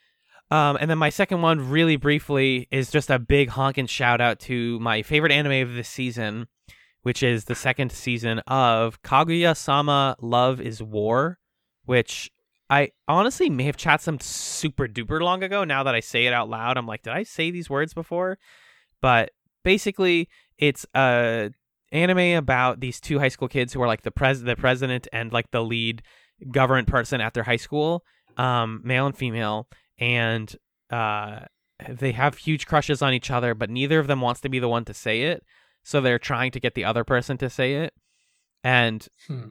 And then my second one, really briefly, is just a big honking shout out to my favorite anime of this season, which is the second season of Kaguya-sama Love is War, which I honestly may have chatted some super duper long ago. Now that I say it out loud, I'm like, did I say these words before? But basically, it's a anime about these two high school kids who are like the president and like the lead government person at their high school, male and female, and they have huge crushes on each other, but neither of them wants to be the one to say it. So they're trying to get the other person to say it. And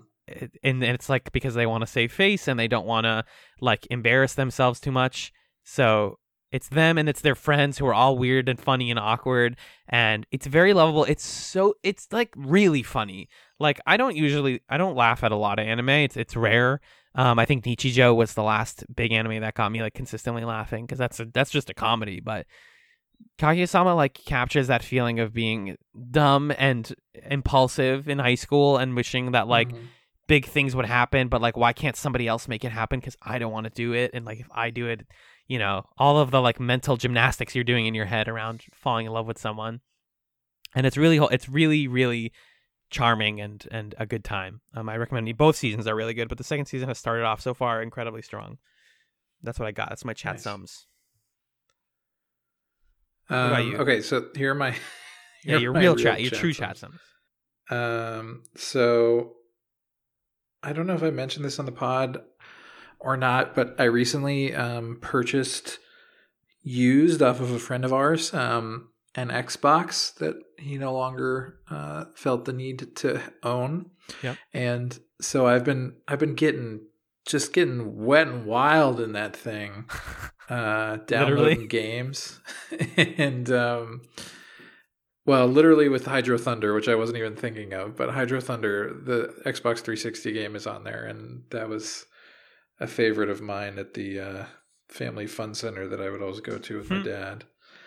it's like because they want to save face and they don't want to like embarrass themselves too much. So it's them and it's their friends who are all weird and funny and awkward. And it's very lovable. It's like really funny. Like I don't laugh at a lot of anime. It's rare. I think Nichijou was the last big anime that got me like consistently laughing because that's just a comedy. But Kaguya-sama like captures that feeling of being dumb and impulsive in high school and wishing that like big things would happen, but like why can't somebody else make it happen because I don't want to do it, and like if I do it, you know, all of the like mental gymnastics you're doing in your head around falling in love with someone. And it's really really charming and a good time. I recommend both seasons are really good, but the second season has started off so far incredibly strong. That's what I got. That's my chat sums. What about you? Okay, so here are my your real chat, your true chat sums. So I don't know if I mentioned this on the pod or not, but I recently purchased used off of a friend of ours an Xbox that he no longer felt the need to own. Yep. And so I've been getting wet and wild in that thing. Downloading games and well, literally with Hydro Thunder, which I wasn't even thinking of, but Hydro Thunder, the Xbox 360 game, is on there, and that was a favorite of mine at the family fun center that I would always go to with my dad.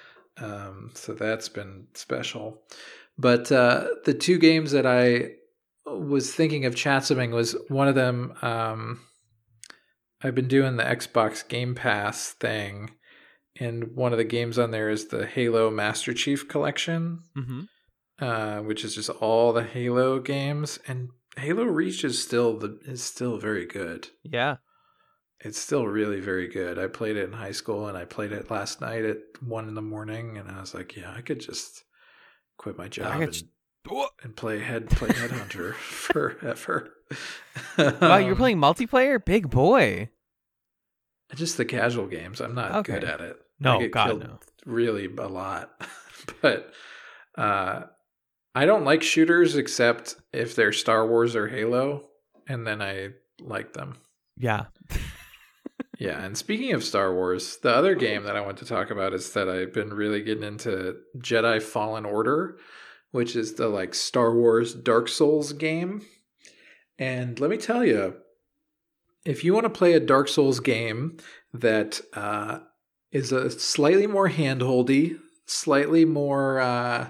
So that's been special. But the two games that I was thinking of chat-simming was one of them. I've been doing the Xbox Game Pass thing, and one of the games on there is the Halo Master Chief Collection, which is just all the Halo games. And Halo Reach is still very good. Yeah, it's still really very good. I played it in high school, and I played it last night at 1 a.m, and I was like, yeah, I could just quit my job and play Headhunter forever. Wow, you're playing multiplayer? Big boy. Just the casual games. I'm not good at it. No, I get God, killed no. Really a lot. But I don't like shooters except if they're Star Wars or Halo, and then I like them. Yeah. Yeah, and speaking of Star Wars, the other game that I want to talk about is that I've been really getting into Jedi Fallen Order, which is the like Star Wars Dark Souls game. And let me tell you, if you want to play a Dark Souls game that is a slightly more handholdy, slightly more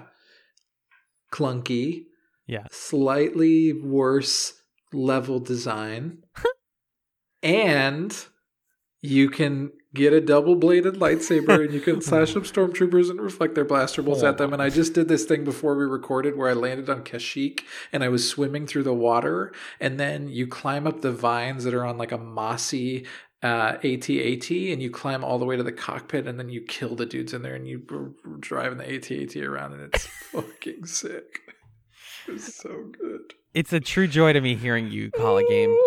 clunky, slightly worse level design, and you can get a double-bladed lightsaber and you can slash up stormtroopers and reflect their blaster bolts at them. And I just did this thing before we recorded where I landed on Kashyyyk and I was swimming through the water, and then you climb up the vines that are on like a mossy AT-AT, and you climb all the way to the cockpit, and then you kill the dudes in there, and you driving the AT-AT around, and it's fucking sick. It's so good. It's a true joy to me hearing you call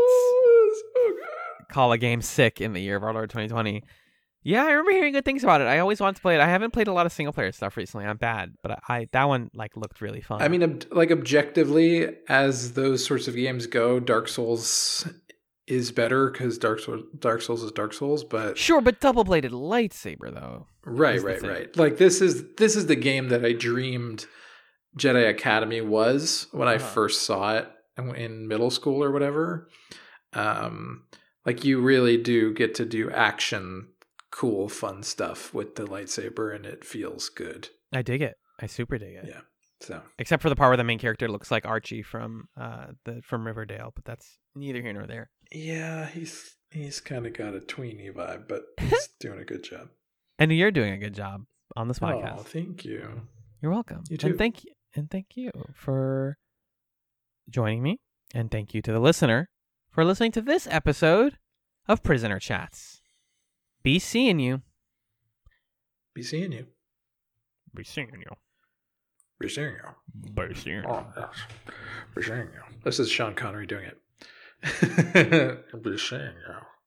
a game sick in the year of our Lord 2020. Yeah, I remember hearing good things about it. I always wanted to play it. I haven't played a lot of single player stuff recently. I'm bad, but that one looked really fun. I mean, like objectively, as those sorts of games go, Dark Souls is better because Dark Souls is Dark Souls, but sure, but double-bladed lightsaber though. Right. Like this is the game that I dreamed Jedi Academy was when I first saw it in middle school or whatever. Like you really do get to do action, cool, fun stuff with the lightsaber, and it feels good. I dig it. I super dig it. Yeah. So except for the part where the main character looks like Archie from Riverdale, but that's neither here nor there. Yeah, he's kind of got a tweeny vibe, but he's doing a good job. And you're doing a good job on this podcast. Oh, thank you. You're welcome. You too. And thank you for joining me, and thank you to the listener for listening to this episode of Prisoner Chats. Be seeing you. Be seeing you. Be seeing you. Be seeing you. Be seeing you. Oh, yes. Be seeing you. This is Sean Connery doing it. Be seeing you.